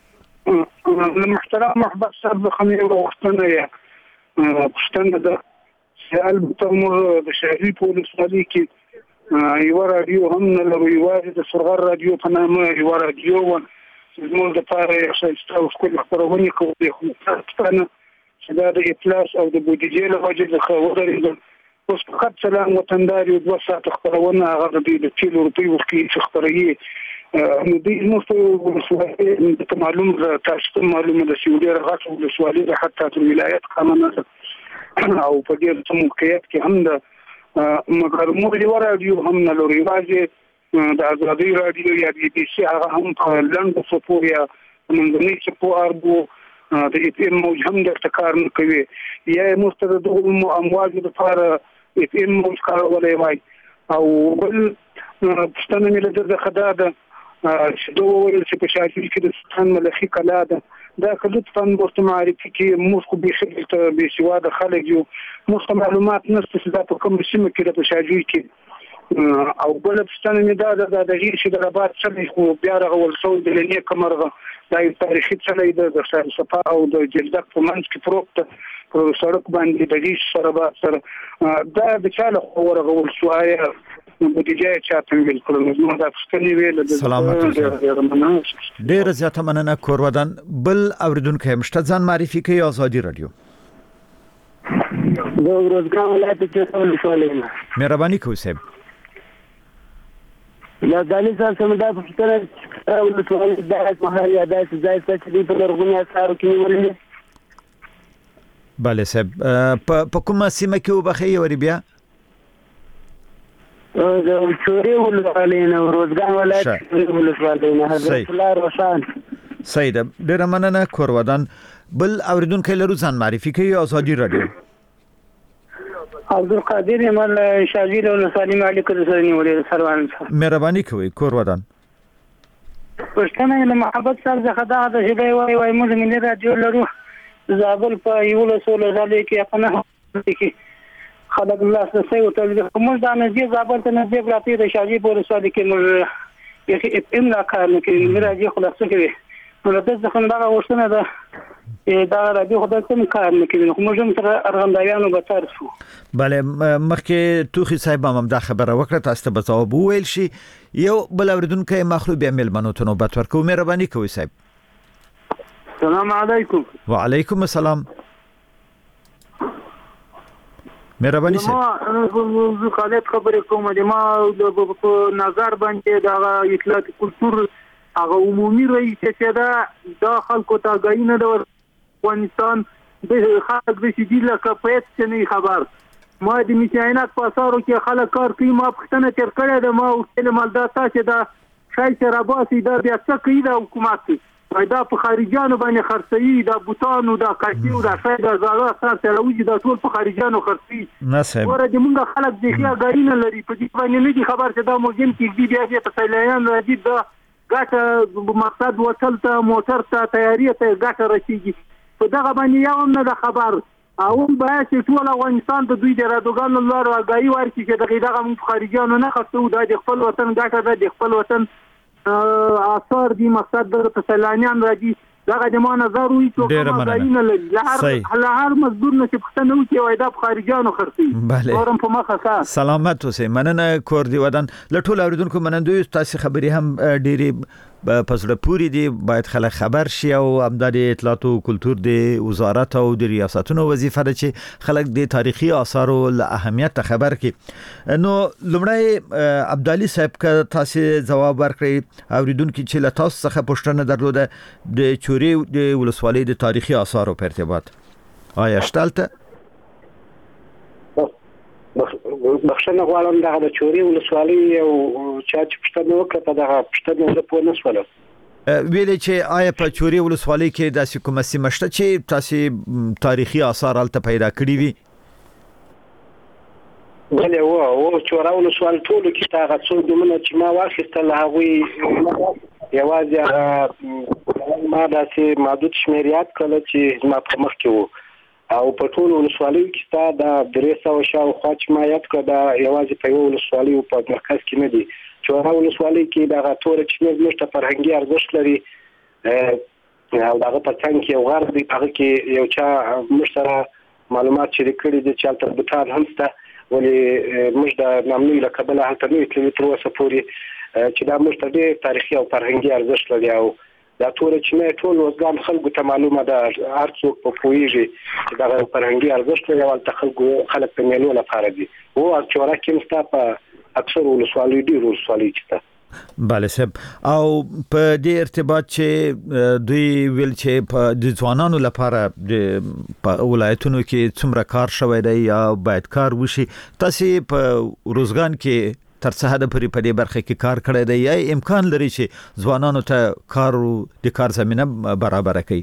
محترم محبت صاحب خمیر وختونه یا پښتنه ده چې البته موږ د شاجیل په ولسوالۍ کې یو رادیو هم نه لرو، یوازې د سرغر رادیو په نامه یو رادیو و چې زموږ دپاره یو ښایسته او ښکلې خپرونې کوي. خو پښتانه چې دا د افلاس او د بودیجې له وجې څخه ودرېدل. اوس فقط سلام وطندار یو دوه ساعته خپرونه هغه د دوی د تیلو روپۍ ورکوي چې خپروي. نو دوی زموږ په ولسوالۍ ته معلوم ده، تاسو ته معلومه ده چې ډېره غټه ولسوالۍ ده، حتی تر ولایت قانونه ده او په ډېر څه موقعیت کې هم ده. مګر موږ یوه راډیو هم نه لرو، یوازې د ازادۍ راډیو یا بي بي سي هغه هم په لنډو څپو یا منځنۍ څپو اربو د اف ام موج هم درته کار نه کوي، یا یې موږ ته د دغو امواجو لپاره اف ام موج کارولی وای. او بل پوښتنه مې له ده څخه دا ده چې ده وویل چې په شاجوی کې د سلطان ملخي کلا ده. دا که لطفا ورته معرفي کړي، موږ خو بیخي دلته بې سواده خلک یو، موږ ته معلومات نشته چې دا په کومه سیمه کې ده په شاجوی کې. او بله پوښتنه مې دا ده د هغې چې د رباط څلی خو بیا رغول شوی د له نیکه مرغه دا یو تاریخي څلی ده د خیر صفا او د جلدک په منځ کې پروت ده په سړک باندې د هغې سره رباط سره. دا د چا له خوا ورغول شو؟ آیا بودیجه یې چا تمویل کړل؟ نو دا پوښتنې وې. سلامت ډېره زیاته مننه کور ودان. بل اورېدونکی هم شته، ځان معرفي کوي آزادي رادیو. د ورزګان ولایت کې ولسوالۍ نه مهرباني کوئ صاحب. یا دالي صاحب سم دا پوښتنه ولسوالۍ د محل یا داسې ځای څه چې دوی په لرغوني اثارو کې نیولي. بله صاحب په کومه سیمه کې وبخښئ یورې بیا؟ د چورې ولسوالۍ نه ورزګان ولایت چورې ولسوالۍ نه حضرت الله روشان. صحیح ده، ډېره مننه کور ودان. بل اورېدونکی لرو، ځان معرفي کوي آزادي رادیو. عبدالقادر یمل شاجیل ولسوالۍ مالک سره نیولې سروان صاحب. مهرباني کوئ کور ودان. پښتنه له محبت صاحب څخه دا د شی وای وای موږ ملي رادیو لرو زابل په یو له سولو ځلې کې خپل کې خلک الله سره او ته کوم دا نه دی زابل ته نه دی پراتی د شاجیل ولسوالۍ کې موږ یې اف ام لا کار نه کوي، ملي رادیو خلاص کوي. نو د څه څنګه دا وښتنه ده دا رادیو خدای کوم کار نه کوي، نو موږ هم تر ارغندایانو به تر شو. بله مخکې توخی صاحب هم دا خبره وکړه، تاسو ته به ځواب وویل شي. یو بل اورېدونکی مخلوق بیا مېلمنو ته نوبت ورکوو. مهرباني کوئ صاحب. سلام علیکم. وعلیکم السلام. مهرباني صاحب. ما خالد خبرې کوم د ما په نظر باندې دا اطلاعات کلتور هغه عمومي رئیس چې دا د خلکو ته غوښتنه نه ده افغانستان د خلک د شدي لکه پېټ چې نه خبر. ما د میچاینات په اثارو کې خلک کار کوي، ما پښتنه تر کړه ده ما او مال دا چې دا شای شراباسي دا بیا څه کوي د حکومت دا په خارجانو باندې خرڅوي، دا بوتانو دا کاټیو دا شای دا زړه اساس راوځي دا ټول په خارجانو خرڅوي. نه صاحب ور دې موږ خلک د خیا غاړي نه لري په دې باندې نه دي خبر چې دا موږ کې دې بیا په سیلایان راځي دا ګټه مقصد وصل ته موټر ته تیاری ته ګټه رسیږي په دغه باندې یو نه د خبر او به چې ټول افغانستان د دوی د رادوګانو لار واګي ورکړي چې دغه دغه موږ خارجانو نه خرڅو دا د خپل وطن ګټه ده، د خپل وطن اثر دی مقصد د سیلانیان راځي دغه د ما نظر وي چې کومه ځایونه لري هر هر مزدور نه چې پښتنه وي وای دا خارجانو خرڅي. بله په مخه ښه سلامت اوسئ. مننه کور دی ودان. له ټولو اوریدونکو منندوی تاسو خبرې هم ډېرې په زړه پورې دي، باید خلک خبر شي او همدا د اطلاعات او کلتور د وزارت او د ریاستونو وظیفه ده چې خلک د تاریخي آثارو له اهمیت خبر کړي. نو لومړی عبدالي صاحب که تاسو جواب ورکړئ اوریدونکو چې له تاسو څخه پوښتنه درلوده د چورې د ولسوالۍ د تاریخي آثارو په ارتباط آیا شتالته؟ بخښنه غواړم دغه د چورې ولسوالۍ او چا چې پوښتنه وکړه په دغه پوښتنه زه پوه نه شولم. ویلې چې آیا په چوري ولسوالۍ کې داسې کومه سیمه شته چې تاسو تاریخي آثار هلته پیدا کړي وي؟ بله و او چورا ولسوالۍ ټولو کې هغه څو نومونه چې ما واخیستل هغوی یوازې ما داسې محدود شمیریات کړل چې زما په مخ کې وو او په ټولو ولسوالیو کې ستا دا درې سوه شاوخوا چې ما یاد کړه دا یوازې په یوه ولسوالۍ په مرکز کې نه دي. چورا ولسوالۍ کې دغه توره چې زموږ ته فرهنګي ارزښت لري او دغه په څنګ کې یو غر دی، هغه کې یو چا موږ سره معلومات شریک کړي دي چې هلته بوتان هم شته، ولې موږ د نامنوي له کبله هلته نه یو تللي تر اوسه پورې چې دا موږ ته ډېر تاریخي او فرهنګي ارزښت لري. او دا توره چینه ټول وزګان خلکو ته معلومه ده، هر څوک په پوهېږي چې دغه فرهنګي ارزښت لري او هلته خلکو خلک د میلو لپاره دي. او چوره کې هم ستا په اکثرو ولسوالیو ډېرو ولسوالیو کې شته. بله صاحب، او په دې ارتباط چې دوی ویل چې په د ځوانانو لپاره په ولایتونو کې څومره کار شوی دی یا باید کار وشي، تاسو په روزګان کې تر څه حد پورې په دې برخه کې کار کړی دی یا امکان لري چې ځوانانو ته کار د کار زمینه برابر کړي؟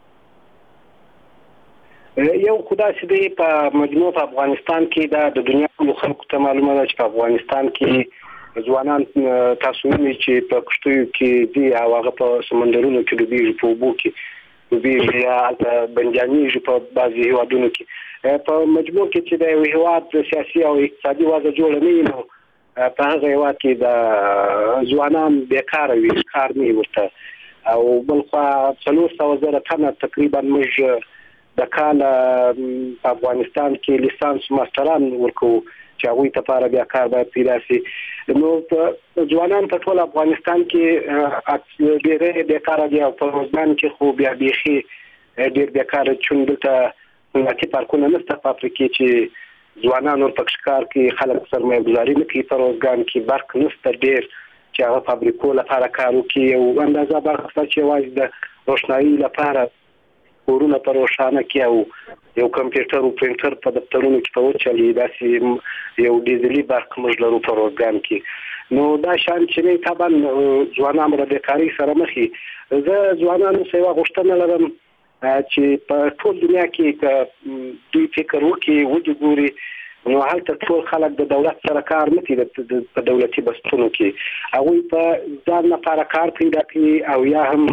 یو خدا چې دی په مجموع په افغانستان کې دا د دنیا ټولو خلکو ته معلومه ده چې په افغانستان کې ځوانان تاسو وینئ چې په کښتیو کې دي او هغه په سمندرونو کې ډوبېږي، په اوبو کې ډوبېږي یا هلته بندیانېږي په بعضې هېوادونو کې. په مجموع کې چې د یو هېواد سیاسي او اقتصادي وضع جوړه نه وي نو په هغه هېواد کې د ځوانان بیکاره وي، کار نه وي ورته. او بل خوا څلور سوه زره تنه تقریبا موږ د کاله په افغانستان کې لیسانس ماستران ورکوو چې هغوی ته لپاره بیا کار باید پیدا شي. نو ځوانان په ټول افغانستان کې ډېری بیکاره دي او په روزګان کې خو بیا بیخي ډېر بیکاره، چون دلته صنعتي پارکونه نشته په افریقا چې ځوانان ورپکښ کار کوي، خلک سرمایه ګزاري نه کوي، په روزګان کې برق نشته ډېر چې هغه فابریکو لپاره کار وکړي. یو اندازه برق شته چې یوازې د روښنایي لپاره کورونه په روښانه کې او یو کمپیوټر او پرینټر په دفترونو کې په وچلي، داسې یو ډیزلي برق موږ لرو په روزګان کې. نو دا شان چې نه طبعا ځوانان د بیکارۍ سره مخ دي. زه ځوانانو څخه یوه غوښتنه لرم چې په ټول دنیا کې دوی فکر وکړي ودې ګوري نو هلته ټول خلک د دولت سره کار نه کوي، په دولتي بستونو کې هغوی په ځان لپاره کار پیدا کوي او یا هم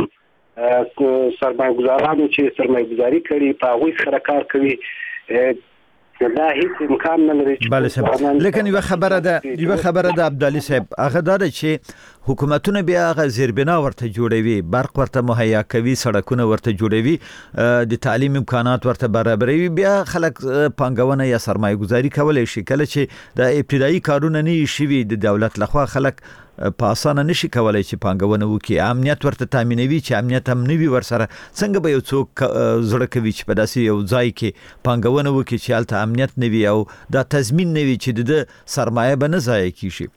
سرمایه ګزارانو چې سرمایه ګزاري کړي په هغوی سره کار کوي. دا هیڅ امکان نه لري. بله صاحب، لیکن یوه خبره ده یوه خبره ده عبدالي صاحب، هغه دا ده چې حکومتونه بیا هغه زیربنا ورته جوړوي، برق ورته مهیا کوي، سړکونه ورته جوړوي، د تعلیم امکانات ورته برابروي، بیا خلک پانګونه یا سرمایه ګزاري کولی شي. کله چې د ابتدایي کارونه نه شوي د دولت لخوا، خلک په اسانه نشي کولای چې پانګونه وکړي، امنیت ورته تامینوي چې امنیت هم نه وي ورسره. څنګه به یو څوک زړه کوي چې په داسې یو ځای کې پانګونه وکړي چې هلته امنیت نه وي او دا تضمین نه وي چې د سرمایه به نه ضایع کیږي؟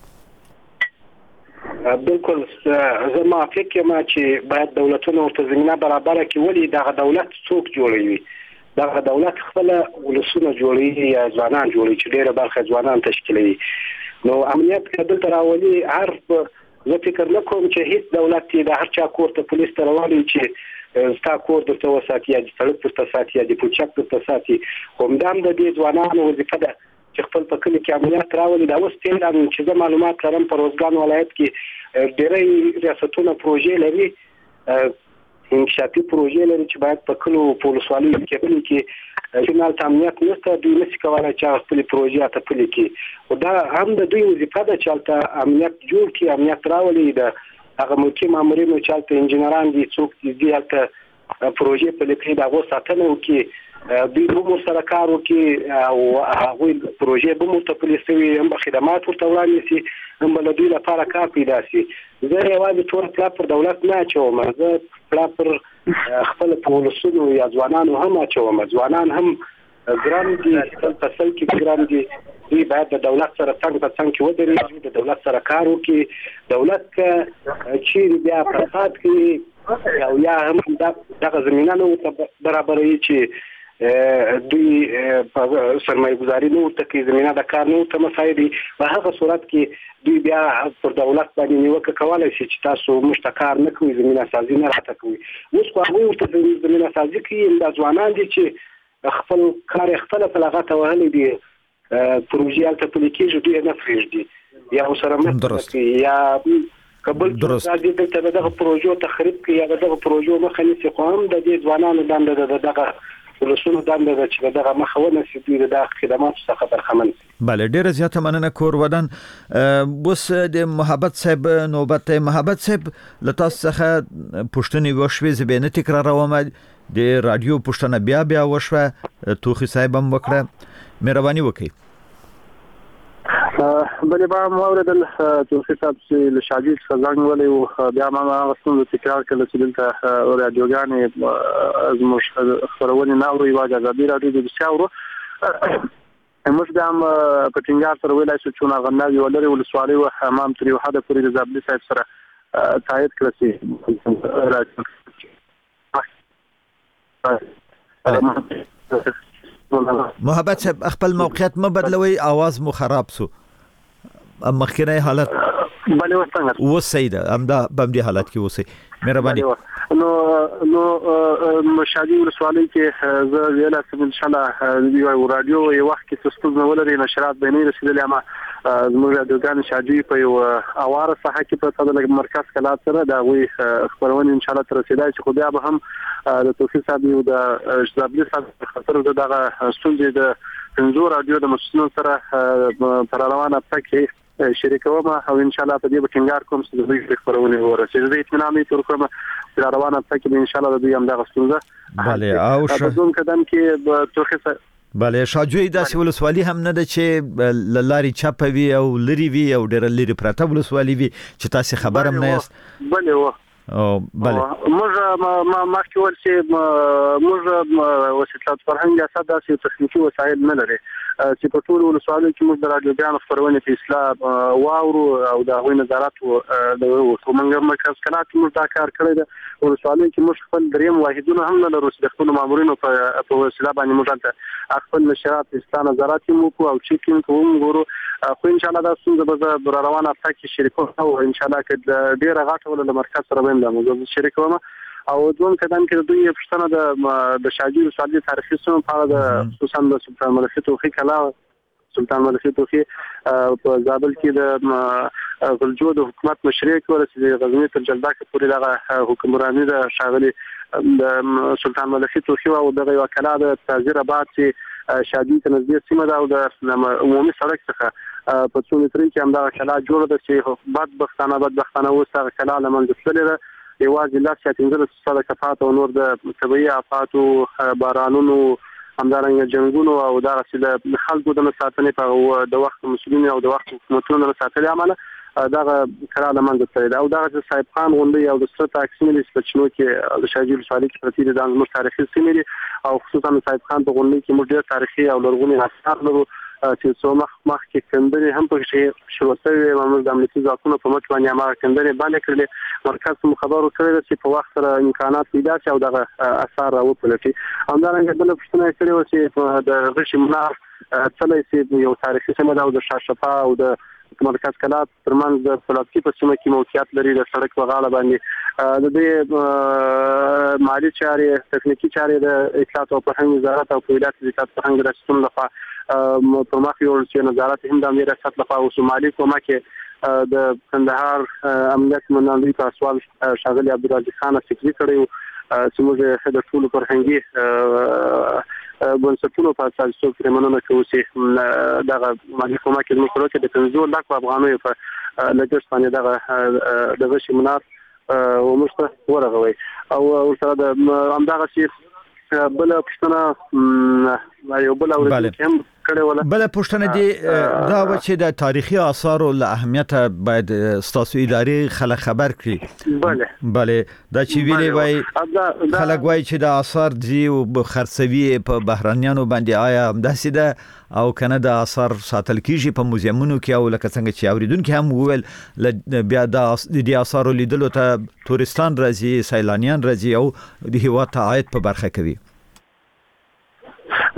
بالکل زه موافق یم چې باید دولتونه ورته زمینه برابره کړي. ولې دغه دولت څوک جوړوي؟ دغه دولت خپله ولسونه جوړوي یا ځوانان جوړوي چې ډېره برخه ځوانان تشکیلوي. نو امنیت که دلته راولي، هر زه فکر نه کوم چې هیڅ دولت د هر چا کور ته پولیس ته راولي چې ستا کور درته وساتي یا د سړک درته ساتي یا د پوچک درته ساتي. خو همدا هم د دې ځوانانو وظیفه ده چې خپل په کلي کې امنیت راولي. دا اوس فعلا چې زه معلومات لرم په روزګان ولایت کې ډېری ریاستونه پروژې لري، انکشافي پروژې لري چې باید په کلو په ولسوالیو کې پلي کړي، چې هلته امنیت نشته، دوی نشي کولی چې هغه خپلې پروژې هلته پلي کړي. خو دا هم د دوی وظیفه ده چې هلته امنیت جوړ کړي، امنیت راولي. د هغه ملکي مامورینو چې هلته انجینران دي، څوک دي هلته پروژې پلي کړي، د هغو ساتنه وکړي، دوی به هم ورسره کار وکړي او هغوی پروژې به هم ورته پلي شوي، هم به خدمات ورته وړاندې شي، هم به له دوی لپاره کار پیدا شي. زه یوازې ټول پلا پر دولت نه اچوم، زه پلا پر خپل په ولسونو یا ځوانانو هم اچوم. ځوانان هم ګران دي، خپل په سل کې ګران دي، دوی باید د دولت سره څنګ په څنګ کې ودرېږي، د دولت سره کار وکړي. دولت که چیرې بیا فساد کوي او یا هم دغه زمینه نه ورته برابروي چې دوی په سرمایه گذاري نه ورته کوي، زمینه د کار نه ورته مساعد دي. په هغه صورت کې دوی بیا پر دولت باندې نیوکه کولی شي چې تاسو موږ ته کار نه کوئ، زمینه سازي نه راته کوئ. اوس خو هغوی ورته زمینه سازي کوي. دا ځوانان دي چې خپل کار یې خپله په لغته وهلی دي، پروژې هلته پلي کېږي، دوی یې نه پرېږدي یا ورسره مرسته کوي یا کبل راځي دلته د دغه پروژو تخریب کوي یا د دغه پروژو مخه نیسي. خو هم د دې ځوانانو دنده د دغه ولسونو دنده ده چې دغه مخه ونیسي، دوی د دغه خدماتو څخه برخمن شي. بله، ډیره زیاته مننه کور ودان. اوس د محبت صاحب نوبت دی. محبت صاحب له تاسو څخه پوښتنې وشوې، زه به نه تکراروم. د رادیو پوښتنه بیا بیا وشوه، توخي صاحب هم وکړه. مهرباني وکړئ. بلې با موردل توخي صاحب چې له شاګرد څخه زنګ ولی او بیا ما هغه څه تکرار کړل چې دلته رادیوګانې زموږ خبرونه نه اوري، واجه ازادي رادیو د بسیارو موږ د هم په ټینګار سره ویلای شو چې ناغناوي ولري ولسوالي او حمام تر یو حد پورې د زابلي صاحب سره تایید کړی شي. محبت صاحب خپل موقعیت ما بدلوي، आवाज مو خراب سو. مخکنی حالت بله وسنګ وسې ده همدا بم دي حالت کې وسې. مهرباني. نو نو مشاهدي ولسوالۍ کې زه ویلا چې ان شاء الله یو رادیو یو وخت کې تاسو نو ولري نشرات به نه رسیدلې، اما زموږ رادیوګان شاجي په یو اواره ساحه کې په تاسو مرکز کلات سره دا وی خبرونه ان شاء الله تر رسیدای چې خو بیا به هم د توفیق صاحب یو د زابلي صاحب خطر دغه ستونزې د پنځو رادیو د مسؤلینو سره پر روانه پکې شریکوم او ان شاء الله په دې ټینګار کوم چې د دې خبرونه ورسېږي. د اطمینان تر کومه پر روانه پکې ان شاء الله د دې هم دغه ستونزه بله او ش په دوم قدم کې به توخه بله شاجوی داسې ولسوالي هم نه ده چې لاري چپوي او لری وی او ډېر لری پراته ولسوالي وي چې تاسو خبر هم نه یاست. بله و او بله موږ ما ما کول چې موږ وسیلات فرهنګ اساس داسې تخنیکی وسایل نه لري چې په ټول ولسوالۍ کې موږ د رادیوګانو خبرونه په اصلاح واورو او د غوښنه نظارت او موږ مرکز کلات موږ دا کار کړی دی. ولسوالۍ کې موږ خپل دریم واحدونه هم نه لرو چې د خپل مامورینو په وسیله باندې موږ خپل نشرات اصلاح نظارت مو کو او چیکینګ کوم ګورو. خو ان شاء الله دا څنګه به روانه پکې شریکو او ان شاء الله کې ډیره غاټه ول مرکز سره باندې موږ شریکوم. او دوم قدم کې دوی پښتنه د د شاجي ولسوالۍ تاریخي سیمه په اړه د خصوصا د سلطان ملخي توخي کلا سلطان ملخي توخي په زابل کې د غلجو د حکومت مشرک ورسې غزنی تر جلداک پورې دغه حکمرانی د شاغلي د سلطان ملخي توخي او دغه وکلا د تاجر آباد چې شاجي ته نږدې سیمه ده او د عمومي سړک څخه په څو متري کې هم دغه کلا جوړه ده چې بدبختانه بدبختانه اوس هغه کلا له منځه تللې ده. یوازې لاس چې څنګه کفات او نور د طبيعي آفاتو بارانونو همدارنګه جنگونو او دا چې د خلکو د مساتنې په د وخت مسؤلین او د وخت حکومتونو د ساتلو عمله دا کړه لمنځه تللی او دا چې صاحب خان غونډي او د ستر تاکسیمل سپچنو کې د شاجي ولسوالۍ کې پرتی د ځان تاریخي سیمې او خصوصا صاحب خان په غونډي کې موږ ډېر تاریخي او لرغونی اثار لرو چې څو مخ مخ کې کندري هم په شی شروع شوی موږ د امنیتي ځواکونو په مټ باندې ما کندري باندې کړل. مرکز مو خبرو کړی چې په وخت سره امکانات پیدا شي او دغه اثار راوپلټي. همدارنګه بل پښتنه کړی و چې د غشي منار څلې چې یو تاریخي سیمه ده او د شاشفا او د مرکز کلات ترمنځ د فلسطین په سیمه کې موقعیت لري د سړک په غاړه باندې د دې مالی چارې تخنیکی چارې د اطلاعات او فرهنګ وزارت او ولایت د اطلاعات فرهنګ رسټون لخوا په مخ یو چې نظارت هم د امیر ریاست لخوا او سومالي کومه کې د کندهار امنیت منځوي په سوال شاغلي عبدالرزاق خان فکری کړی چې موږ د ټول فرهنګي بنسټونو په اساس څو مننه کوو چې دغه مالی کومه کې موږ ورته د پنځه لک افغانۍ په لګښت باندې دغه د غشي منار او مشته ورغوي او سره د همدغه چې بل پښتنه یو بل اورېدل هم کړي ولا بل پښتنه دي دا و چې د تاریخي آثار او اهمیت باید ستاسو ادارې خلک خبر کړي. بله بله دا چې ویلي وای خلک وای چې د آثار دی او خرڅوي په بهرانيانو باندې آیا همداسې ده او کنه د آثار ساتل کیږي په موزیمونو کې او لکه څنګه چې اوریدونکو هم وویل بیا د دې آثار لیدلو ته تورستان راځي سیلانیان راځي او د هیواد ته عاید په برخه کوي.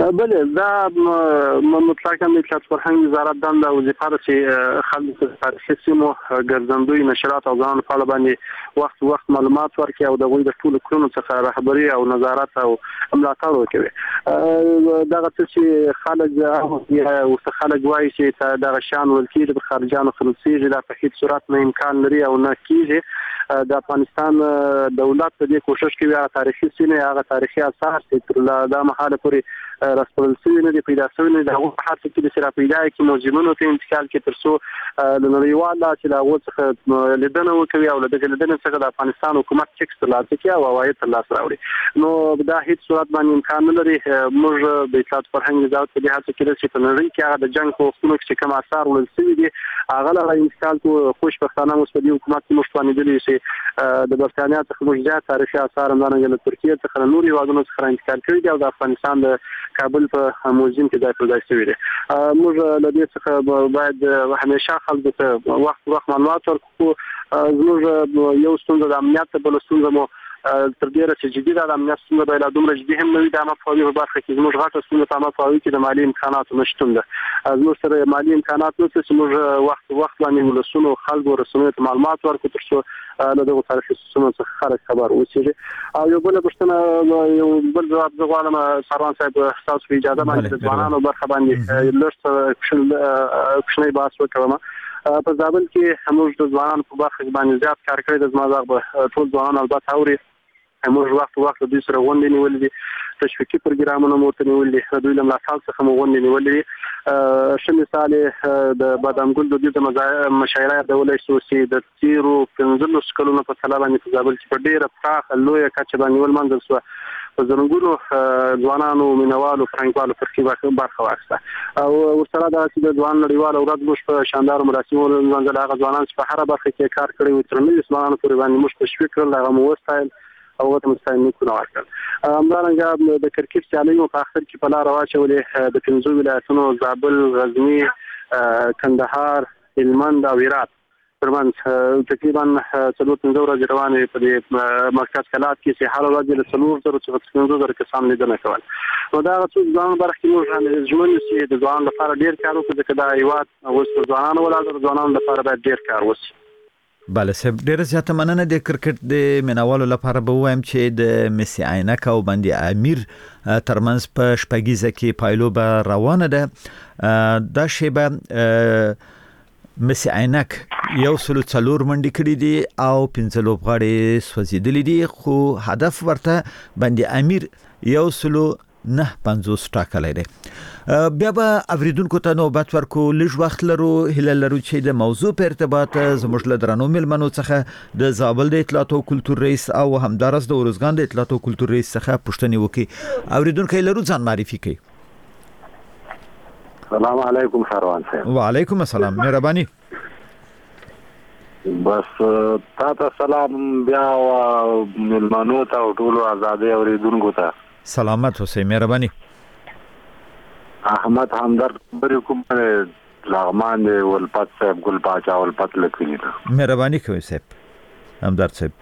بله دا مطلقاً د اطلاعات فرهنګ وزارت دنده وظیفه ده چې خلکو ته تاریخي سیمو ګرځندوی نشرات او ځان په اړه باندې وخت وخت معلومات ورکړي او د غوي د ټولو کړنو څخه رهبري او نظارت او ملاتړ وکړي. دا چې خلک او څه خلک وایي چې دا شان ولکې د خارجانو خلصيږي دا په هیڅ صورت نه امکان لري او نه کیږي. د افغانستان دولت د دې کوشش کوي چې تاریخي سیمه هغه تاریخي آثار چې دا مهاله پورې رسول سوي نه دي پیدا سوي نه دا هغه حرف کې د سره پیدا کې موزیمونو ته انتقال کې ترسو د نړیوال چې دا څه لیدنه وکوي او د لیدنې څخه د افغانستان حکومت چیکس ترلاسه کوي او عواید ترلاسه راوړي. نو دا هیڅ صورت باندې امکان نه لري. موږ د اطلاعات فرهنګ وزارت په دې هڅه کې چې په نړۍ کې هغه د جنگ په وختونو کې کوم آثار ولل سوي دي هغه لا انتقال کو خوشبختانه مسلمان حکومت موږ باندې دي چې د برتانیا څخه موږ ځای تاریخي آثار هم د ترکیه څخه نوري وادونو څخه انتقال کړي دي او د افغانستان د کابل په موزیم کې ځای پر ځای شوی دی. موږ له دې څخه باید همیشه خلکو ته وخت وخت معلومات ورکړو. زموږ یو ستونزه د امنیت بل ستونزه مو تر ډیره چې جدي ده د امنیت ستونزه به لا دومره جدي هم نه وي. د عامه پوهاوي په برخه کې زموږ غټه ستونزه په عامه پوهاوي کې د مالي امکاناتو نشتون ده. زموږ سره مالي امکانات نشته چې موږ وخت وخت باندې ولسونو خلکو رسنیو ته معلومات ورکړو تر څو له دغه تاریخي څه څخه خلک خبر اوسي. او یو بل پښتنه یو بل ځواب غواړم سروان صاحب تاسو اجازه باندې د ځوانانو برخه باندې لږ کوشنۍ بحث وکړم. په ځابل کې موږ د ځوانانو په برخه باندې زیات کار کړی د زما ځغ ټول ځوانان البته اوري موږ وخت وخت د دې سره غونډې نیولې دي تشویقي پروګرامونه مو ته نیولې دي دوی له ملاتړ څخه مو غونډې نیولې دي. ښه مثال د بادام ګل د دې د مشاعره د ولې سوسي د تیرو پنځلس کلونو په سلا باندې په ځابل کې په ډیره پراخه لویه کچه باندې ول منځل شو په زرګونو ځوانانو مینوالو فرانکوالو ترکیب برخه واخیسته او ورسره دا چې د ځوان نړیوال ورځ موږ په شاندار مراسمو منځل هغه ځوانان چې په هر برخه کې کار کړی و تر نورو ځوانانو پورې باندې موږ تشویق کړل هغه مو وستایل او وته مستعمل کړو ورکړل. همدارنګه د کرکټ سیالیو په اخر کې په لار واچولې د پنځو ولایتونو زابل، غزنی، کندهار، هلمند او هرات ترمنځ تقریبا څلور پنځه ورځې روانې په دې مرکز کلات کې چې هر ورځ له څلور زره څخه پنځه زره کسان لیدنه کول. نو دا څو ځوان برخې موږ ژمن چې د ځوان لپاره ډیر کار وکړو چې دا یوات اوس ځوانانو ولادت ځوانانو لپاره باید ډیر کار وشي. بله سب ډیر زیاته مننه. د کرکټ د مینوالو لپاره به وایم چې د مسی عینک او بندي امیر ترمنځ په شپږیزه کې پایلو به روانه ده. دا شیبه مسی عینک یو سلو څلور منډي کړي دي او پنځه لوبغاړي سوځیدلي دي خو هدف ورته بندي امیر یو سلو نه پنځوس ټاکلی دی. بیا به اوریدونکو ته نوبت ورکو لږ وخت لرو هیله لرو چې د موضوع په ارتباط زموږ له درنو مېلمنو څخه د زابل د اطلاعات او کلتور رئیس او همدارس د ارزګان د اطلاعات او کلتور رئیس څخه پوښتنې وکړي. اوریدونکو لرو ځان معرفي کړئ. السلام علیکم سروان صاحب. وعلیکم السلام مهرباني. بس تاسو سلام بیا مېلمنو ته او ټول آزادې اوریدونکو ته سلامت اوسئ مهرباني. احمد همدرد بری کوم لغمان دی ولپت صاحب ګل پاچا ولپت لکلی دا مهرباني کوي صاحب همدرد صاحب.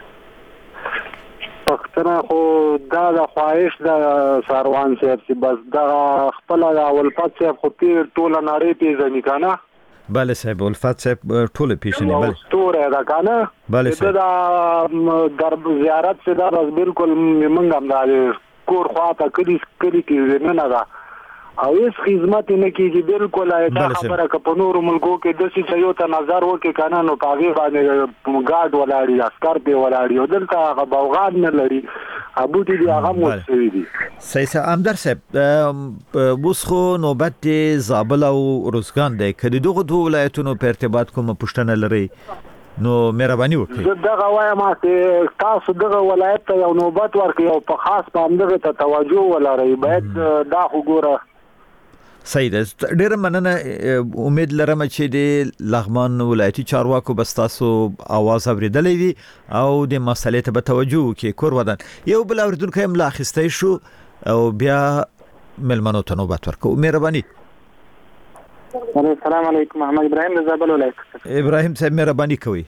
پښتنه خو دا د خواهش د سروان صاحب چې بس دا خپل ولپت صاحب خو ټول نړۍ پیژني کنه. بله صاحب ولفت صاحب ټول پیژني. بله ستوره دا کنه. بله صاحب دا در زیارت سے دا بس بالکل منګ هم دا کور خواته کلی کلی کې نه نه او هیڅ خدمت نه کیږي بالکل دا خبره که په نورو ملکو کې د څه یو ته نظر وکړي کنه نو پاغي باندې ګارد ولاړی عسكر په ولاړی او دلته هغه بوغان نه لري ابو دې هغه موسوي دي. صحیح صاحب امدر صاحب اوس خو نوبت زابل او ارزګان دی کله دغه دوه ولایتونو په ارتباط کوم پوښتنه لري نو مهرباني وکړئ. دغه وایم چې تاسو دغه ولایت ته یو نوبت ورکړئ او په خاص په همدغه ته توجه ولرئ باید دا خو ګوره. صحیح ده ډیر مننه. امید لرم چې د لغمان ولایتي چارواکو بس تاسو आवाज اوریدلې وي او د مسلې ته به توجه وکړي. کور ودان یو بل اوریدونکو هم لا اخیستی شو او بیا ملمنو ته نوبت ورکو مهرباني. السلام علیکم محمد ابراهیم د زابل ولایت. ابراهیم صاحب مهرباني کوي.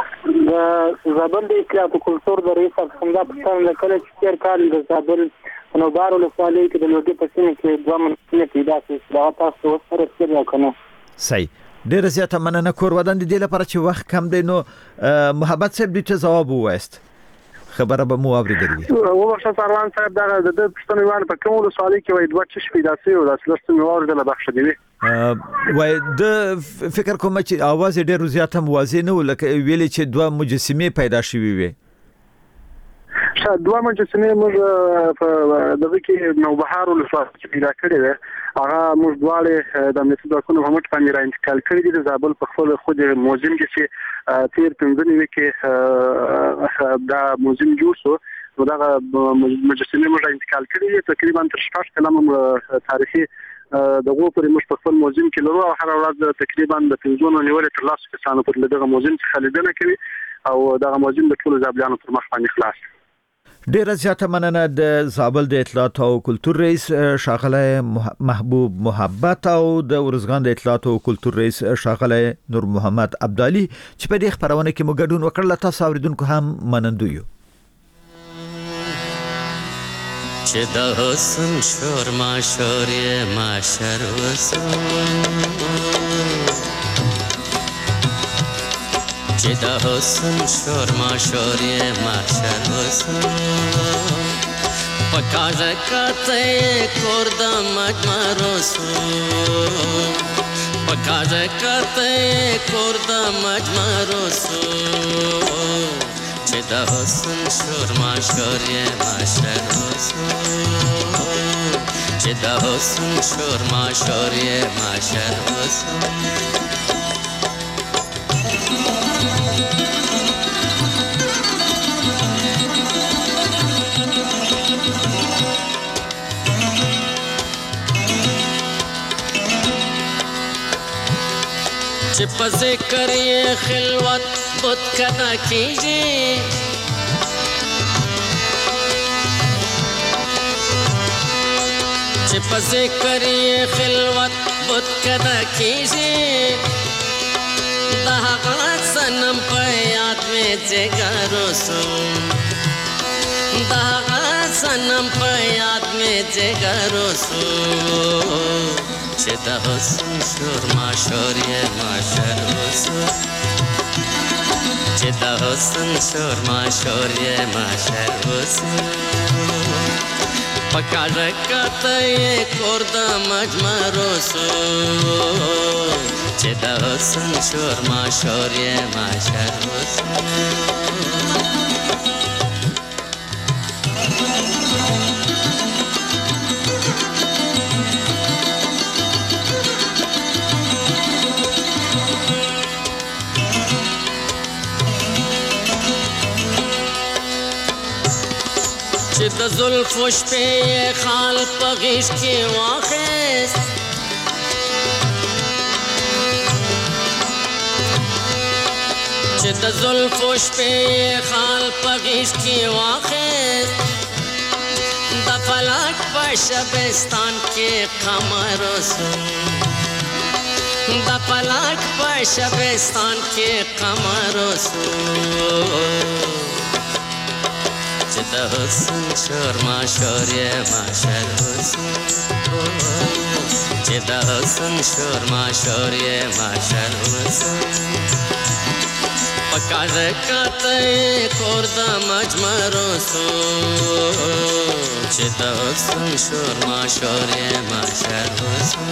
د زابل د اطلاعات او کلتور د رئیس څنګه پښتون کله چې تیر کال د زابل نو بار ولسوالۍ کې د لوګي په سیمه کې دوه منطقې پیدا شوې دا تاسو سره څه راکنه صحیح ډیر زیاته مننه کور ودان دي لپاره چې وخت کم دی نو محبت صاحب دې ته جواب وایست خبره به مو اوریدلې و ورشه سروان صاحب دا د پښتون ویل په کوم لسوالۍ کې وای دوه چش پیدا شوی او د سلسله میوار د بخښ دی وای د فکر کوم چې आवाज ډیر زیاته موازی نه ولکه ویلې چې دوه مجسمه پیدا شوی وي شاید دوه مجسمه موږ په دغه کې نو بهار ولسوالۍ کې پیدا کړې ده هغه موږ دواړه د امنیتي ځواکونو په مټ باندې را انتقال کړي دي د زابل په خپل خود موزیم کې چې تیر پنځه نیمه کې دا موزیم جوړ شو نو دا مجسمه موږ انتقال کړي دي تقریبا تر شپږ کلمه تاریخي دغه پر موږ په خپل موزیم کې لرو او هر ورځ تقریبا د پنځه نیولې تر لاسو کسانو پر دغه موزیم څخه لیدنه کوي او دغه موزیم د ټولو زابلیانو پر مخ باندې خلاص ډیر زیاته مننه د زابل د اطلاعات او کلتور رئیس شاغله محبوب محبت او د ورزګان د اطلاعات او کلتور رئیس شاغله نور محمد عبدالي چې په دې خبرونه کې موږ ګډون وکړل تاسو اوریدونکو هم منندو یو چې د حسن شور ما شورې ما شر وسو چې د حسن شور ما شورې ما شر وسو پکاژه کته کور د مجمرو سو پکاژه کته کور د مجمرو سو چې د حسن شور ما شورې ما شر وسو چې د حسن شور ما شورې ما شر وسو چې په ذکر یې خلوت بت کنا کیږي چې په ذکر یې خلوت بت کنا کیږي دا هغه سنم په یاد مې جګارو سو دا هغه سنم په یاد مې جګارو سو چې د حسن شور ما شورې ما شر وسو چې د حسن شور ما شورې ما شر وسو پکاژه کته کور د مجمرو سو چې د حسن شور ما شورې ما شر وسو چې د زلفو شپې خال په غیږ کې واخیست چې د زلفو شپې خال په غیږ کې واخیست د فلک په شبستان کې قمر سو د فلک په شبستان کې قمر سو چې د حسن شور ما شورې ما شر وسو چې د حسن شور ما شورې ما شر وسو پکاژه کته کور د مجمرو سو چې د حسن شور ما شورې ما شر وسو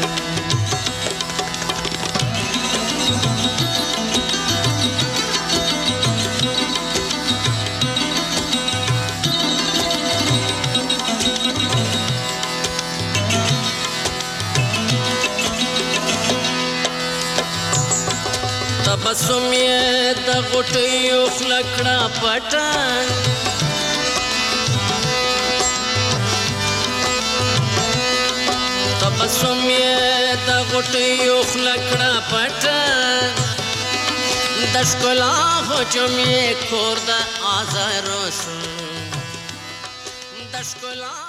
تبسم یې د غټیو خلکړه پټه تبسم یې د غټیو خلکړه پټه د ښکلا هجوم یې کور د آزارو سو د ښکلا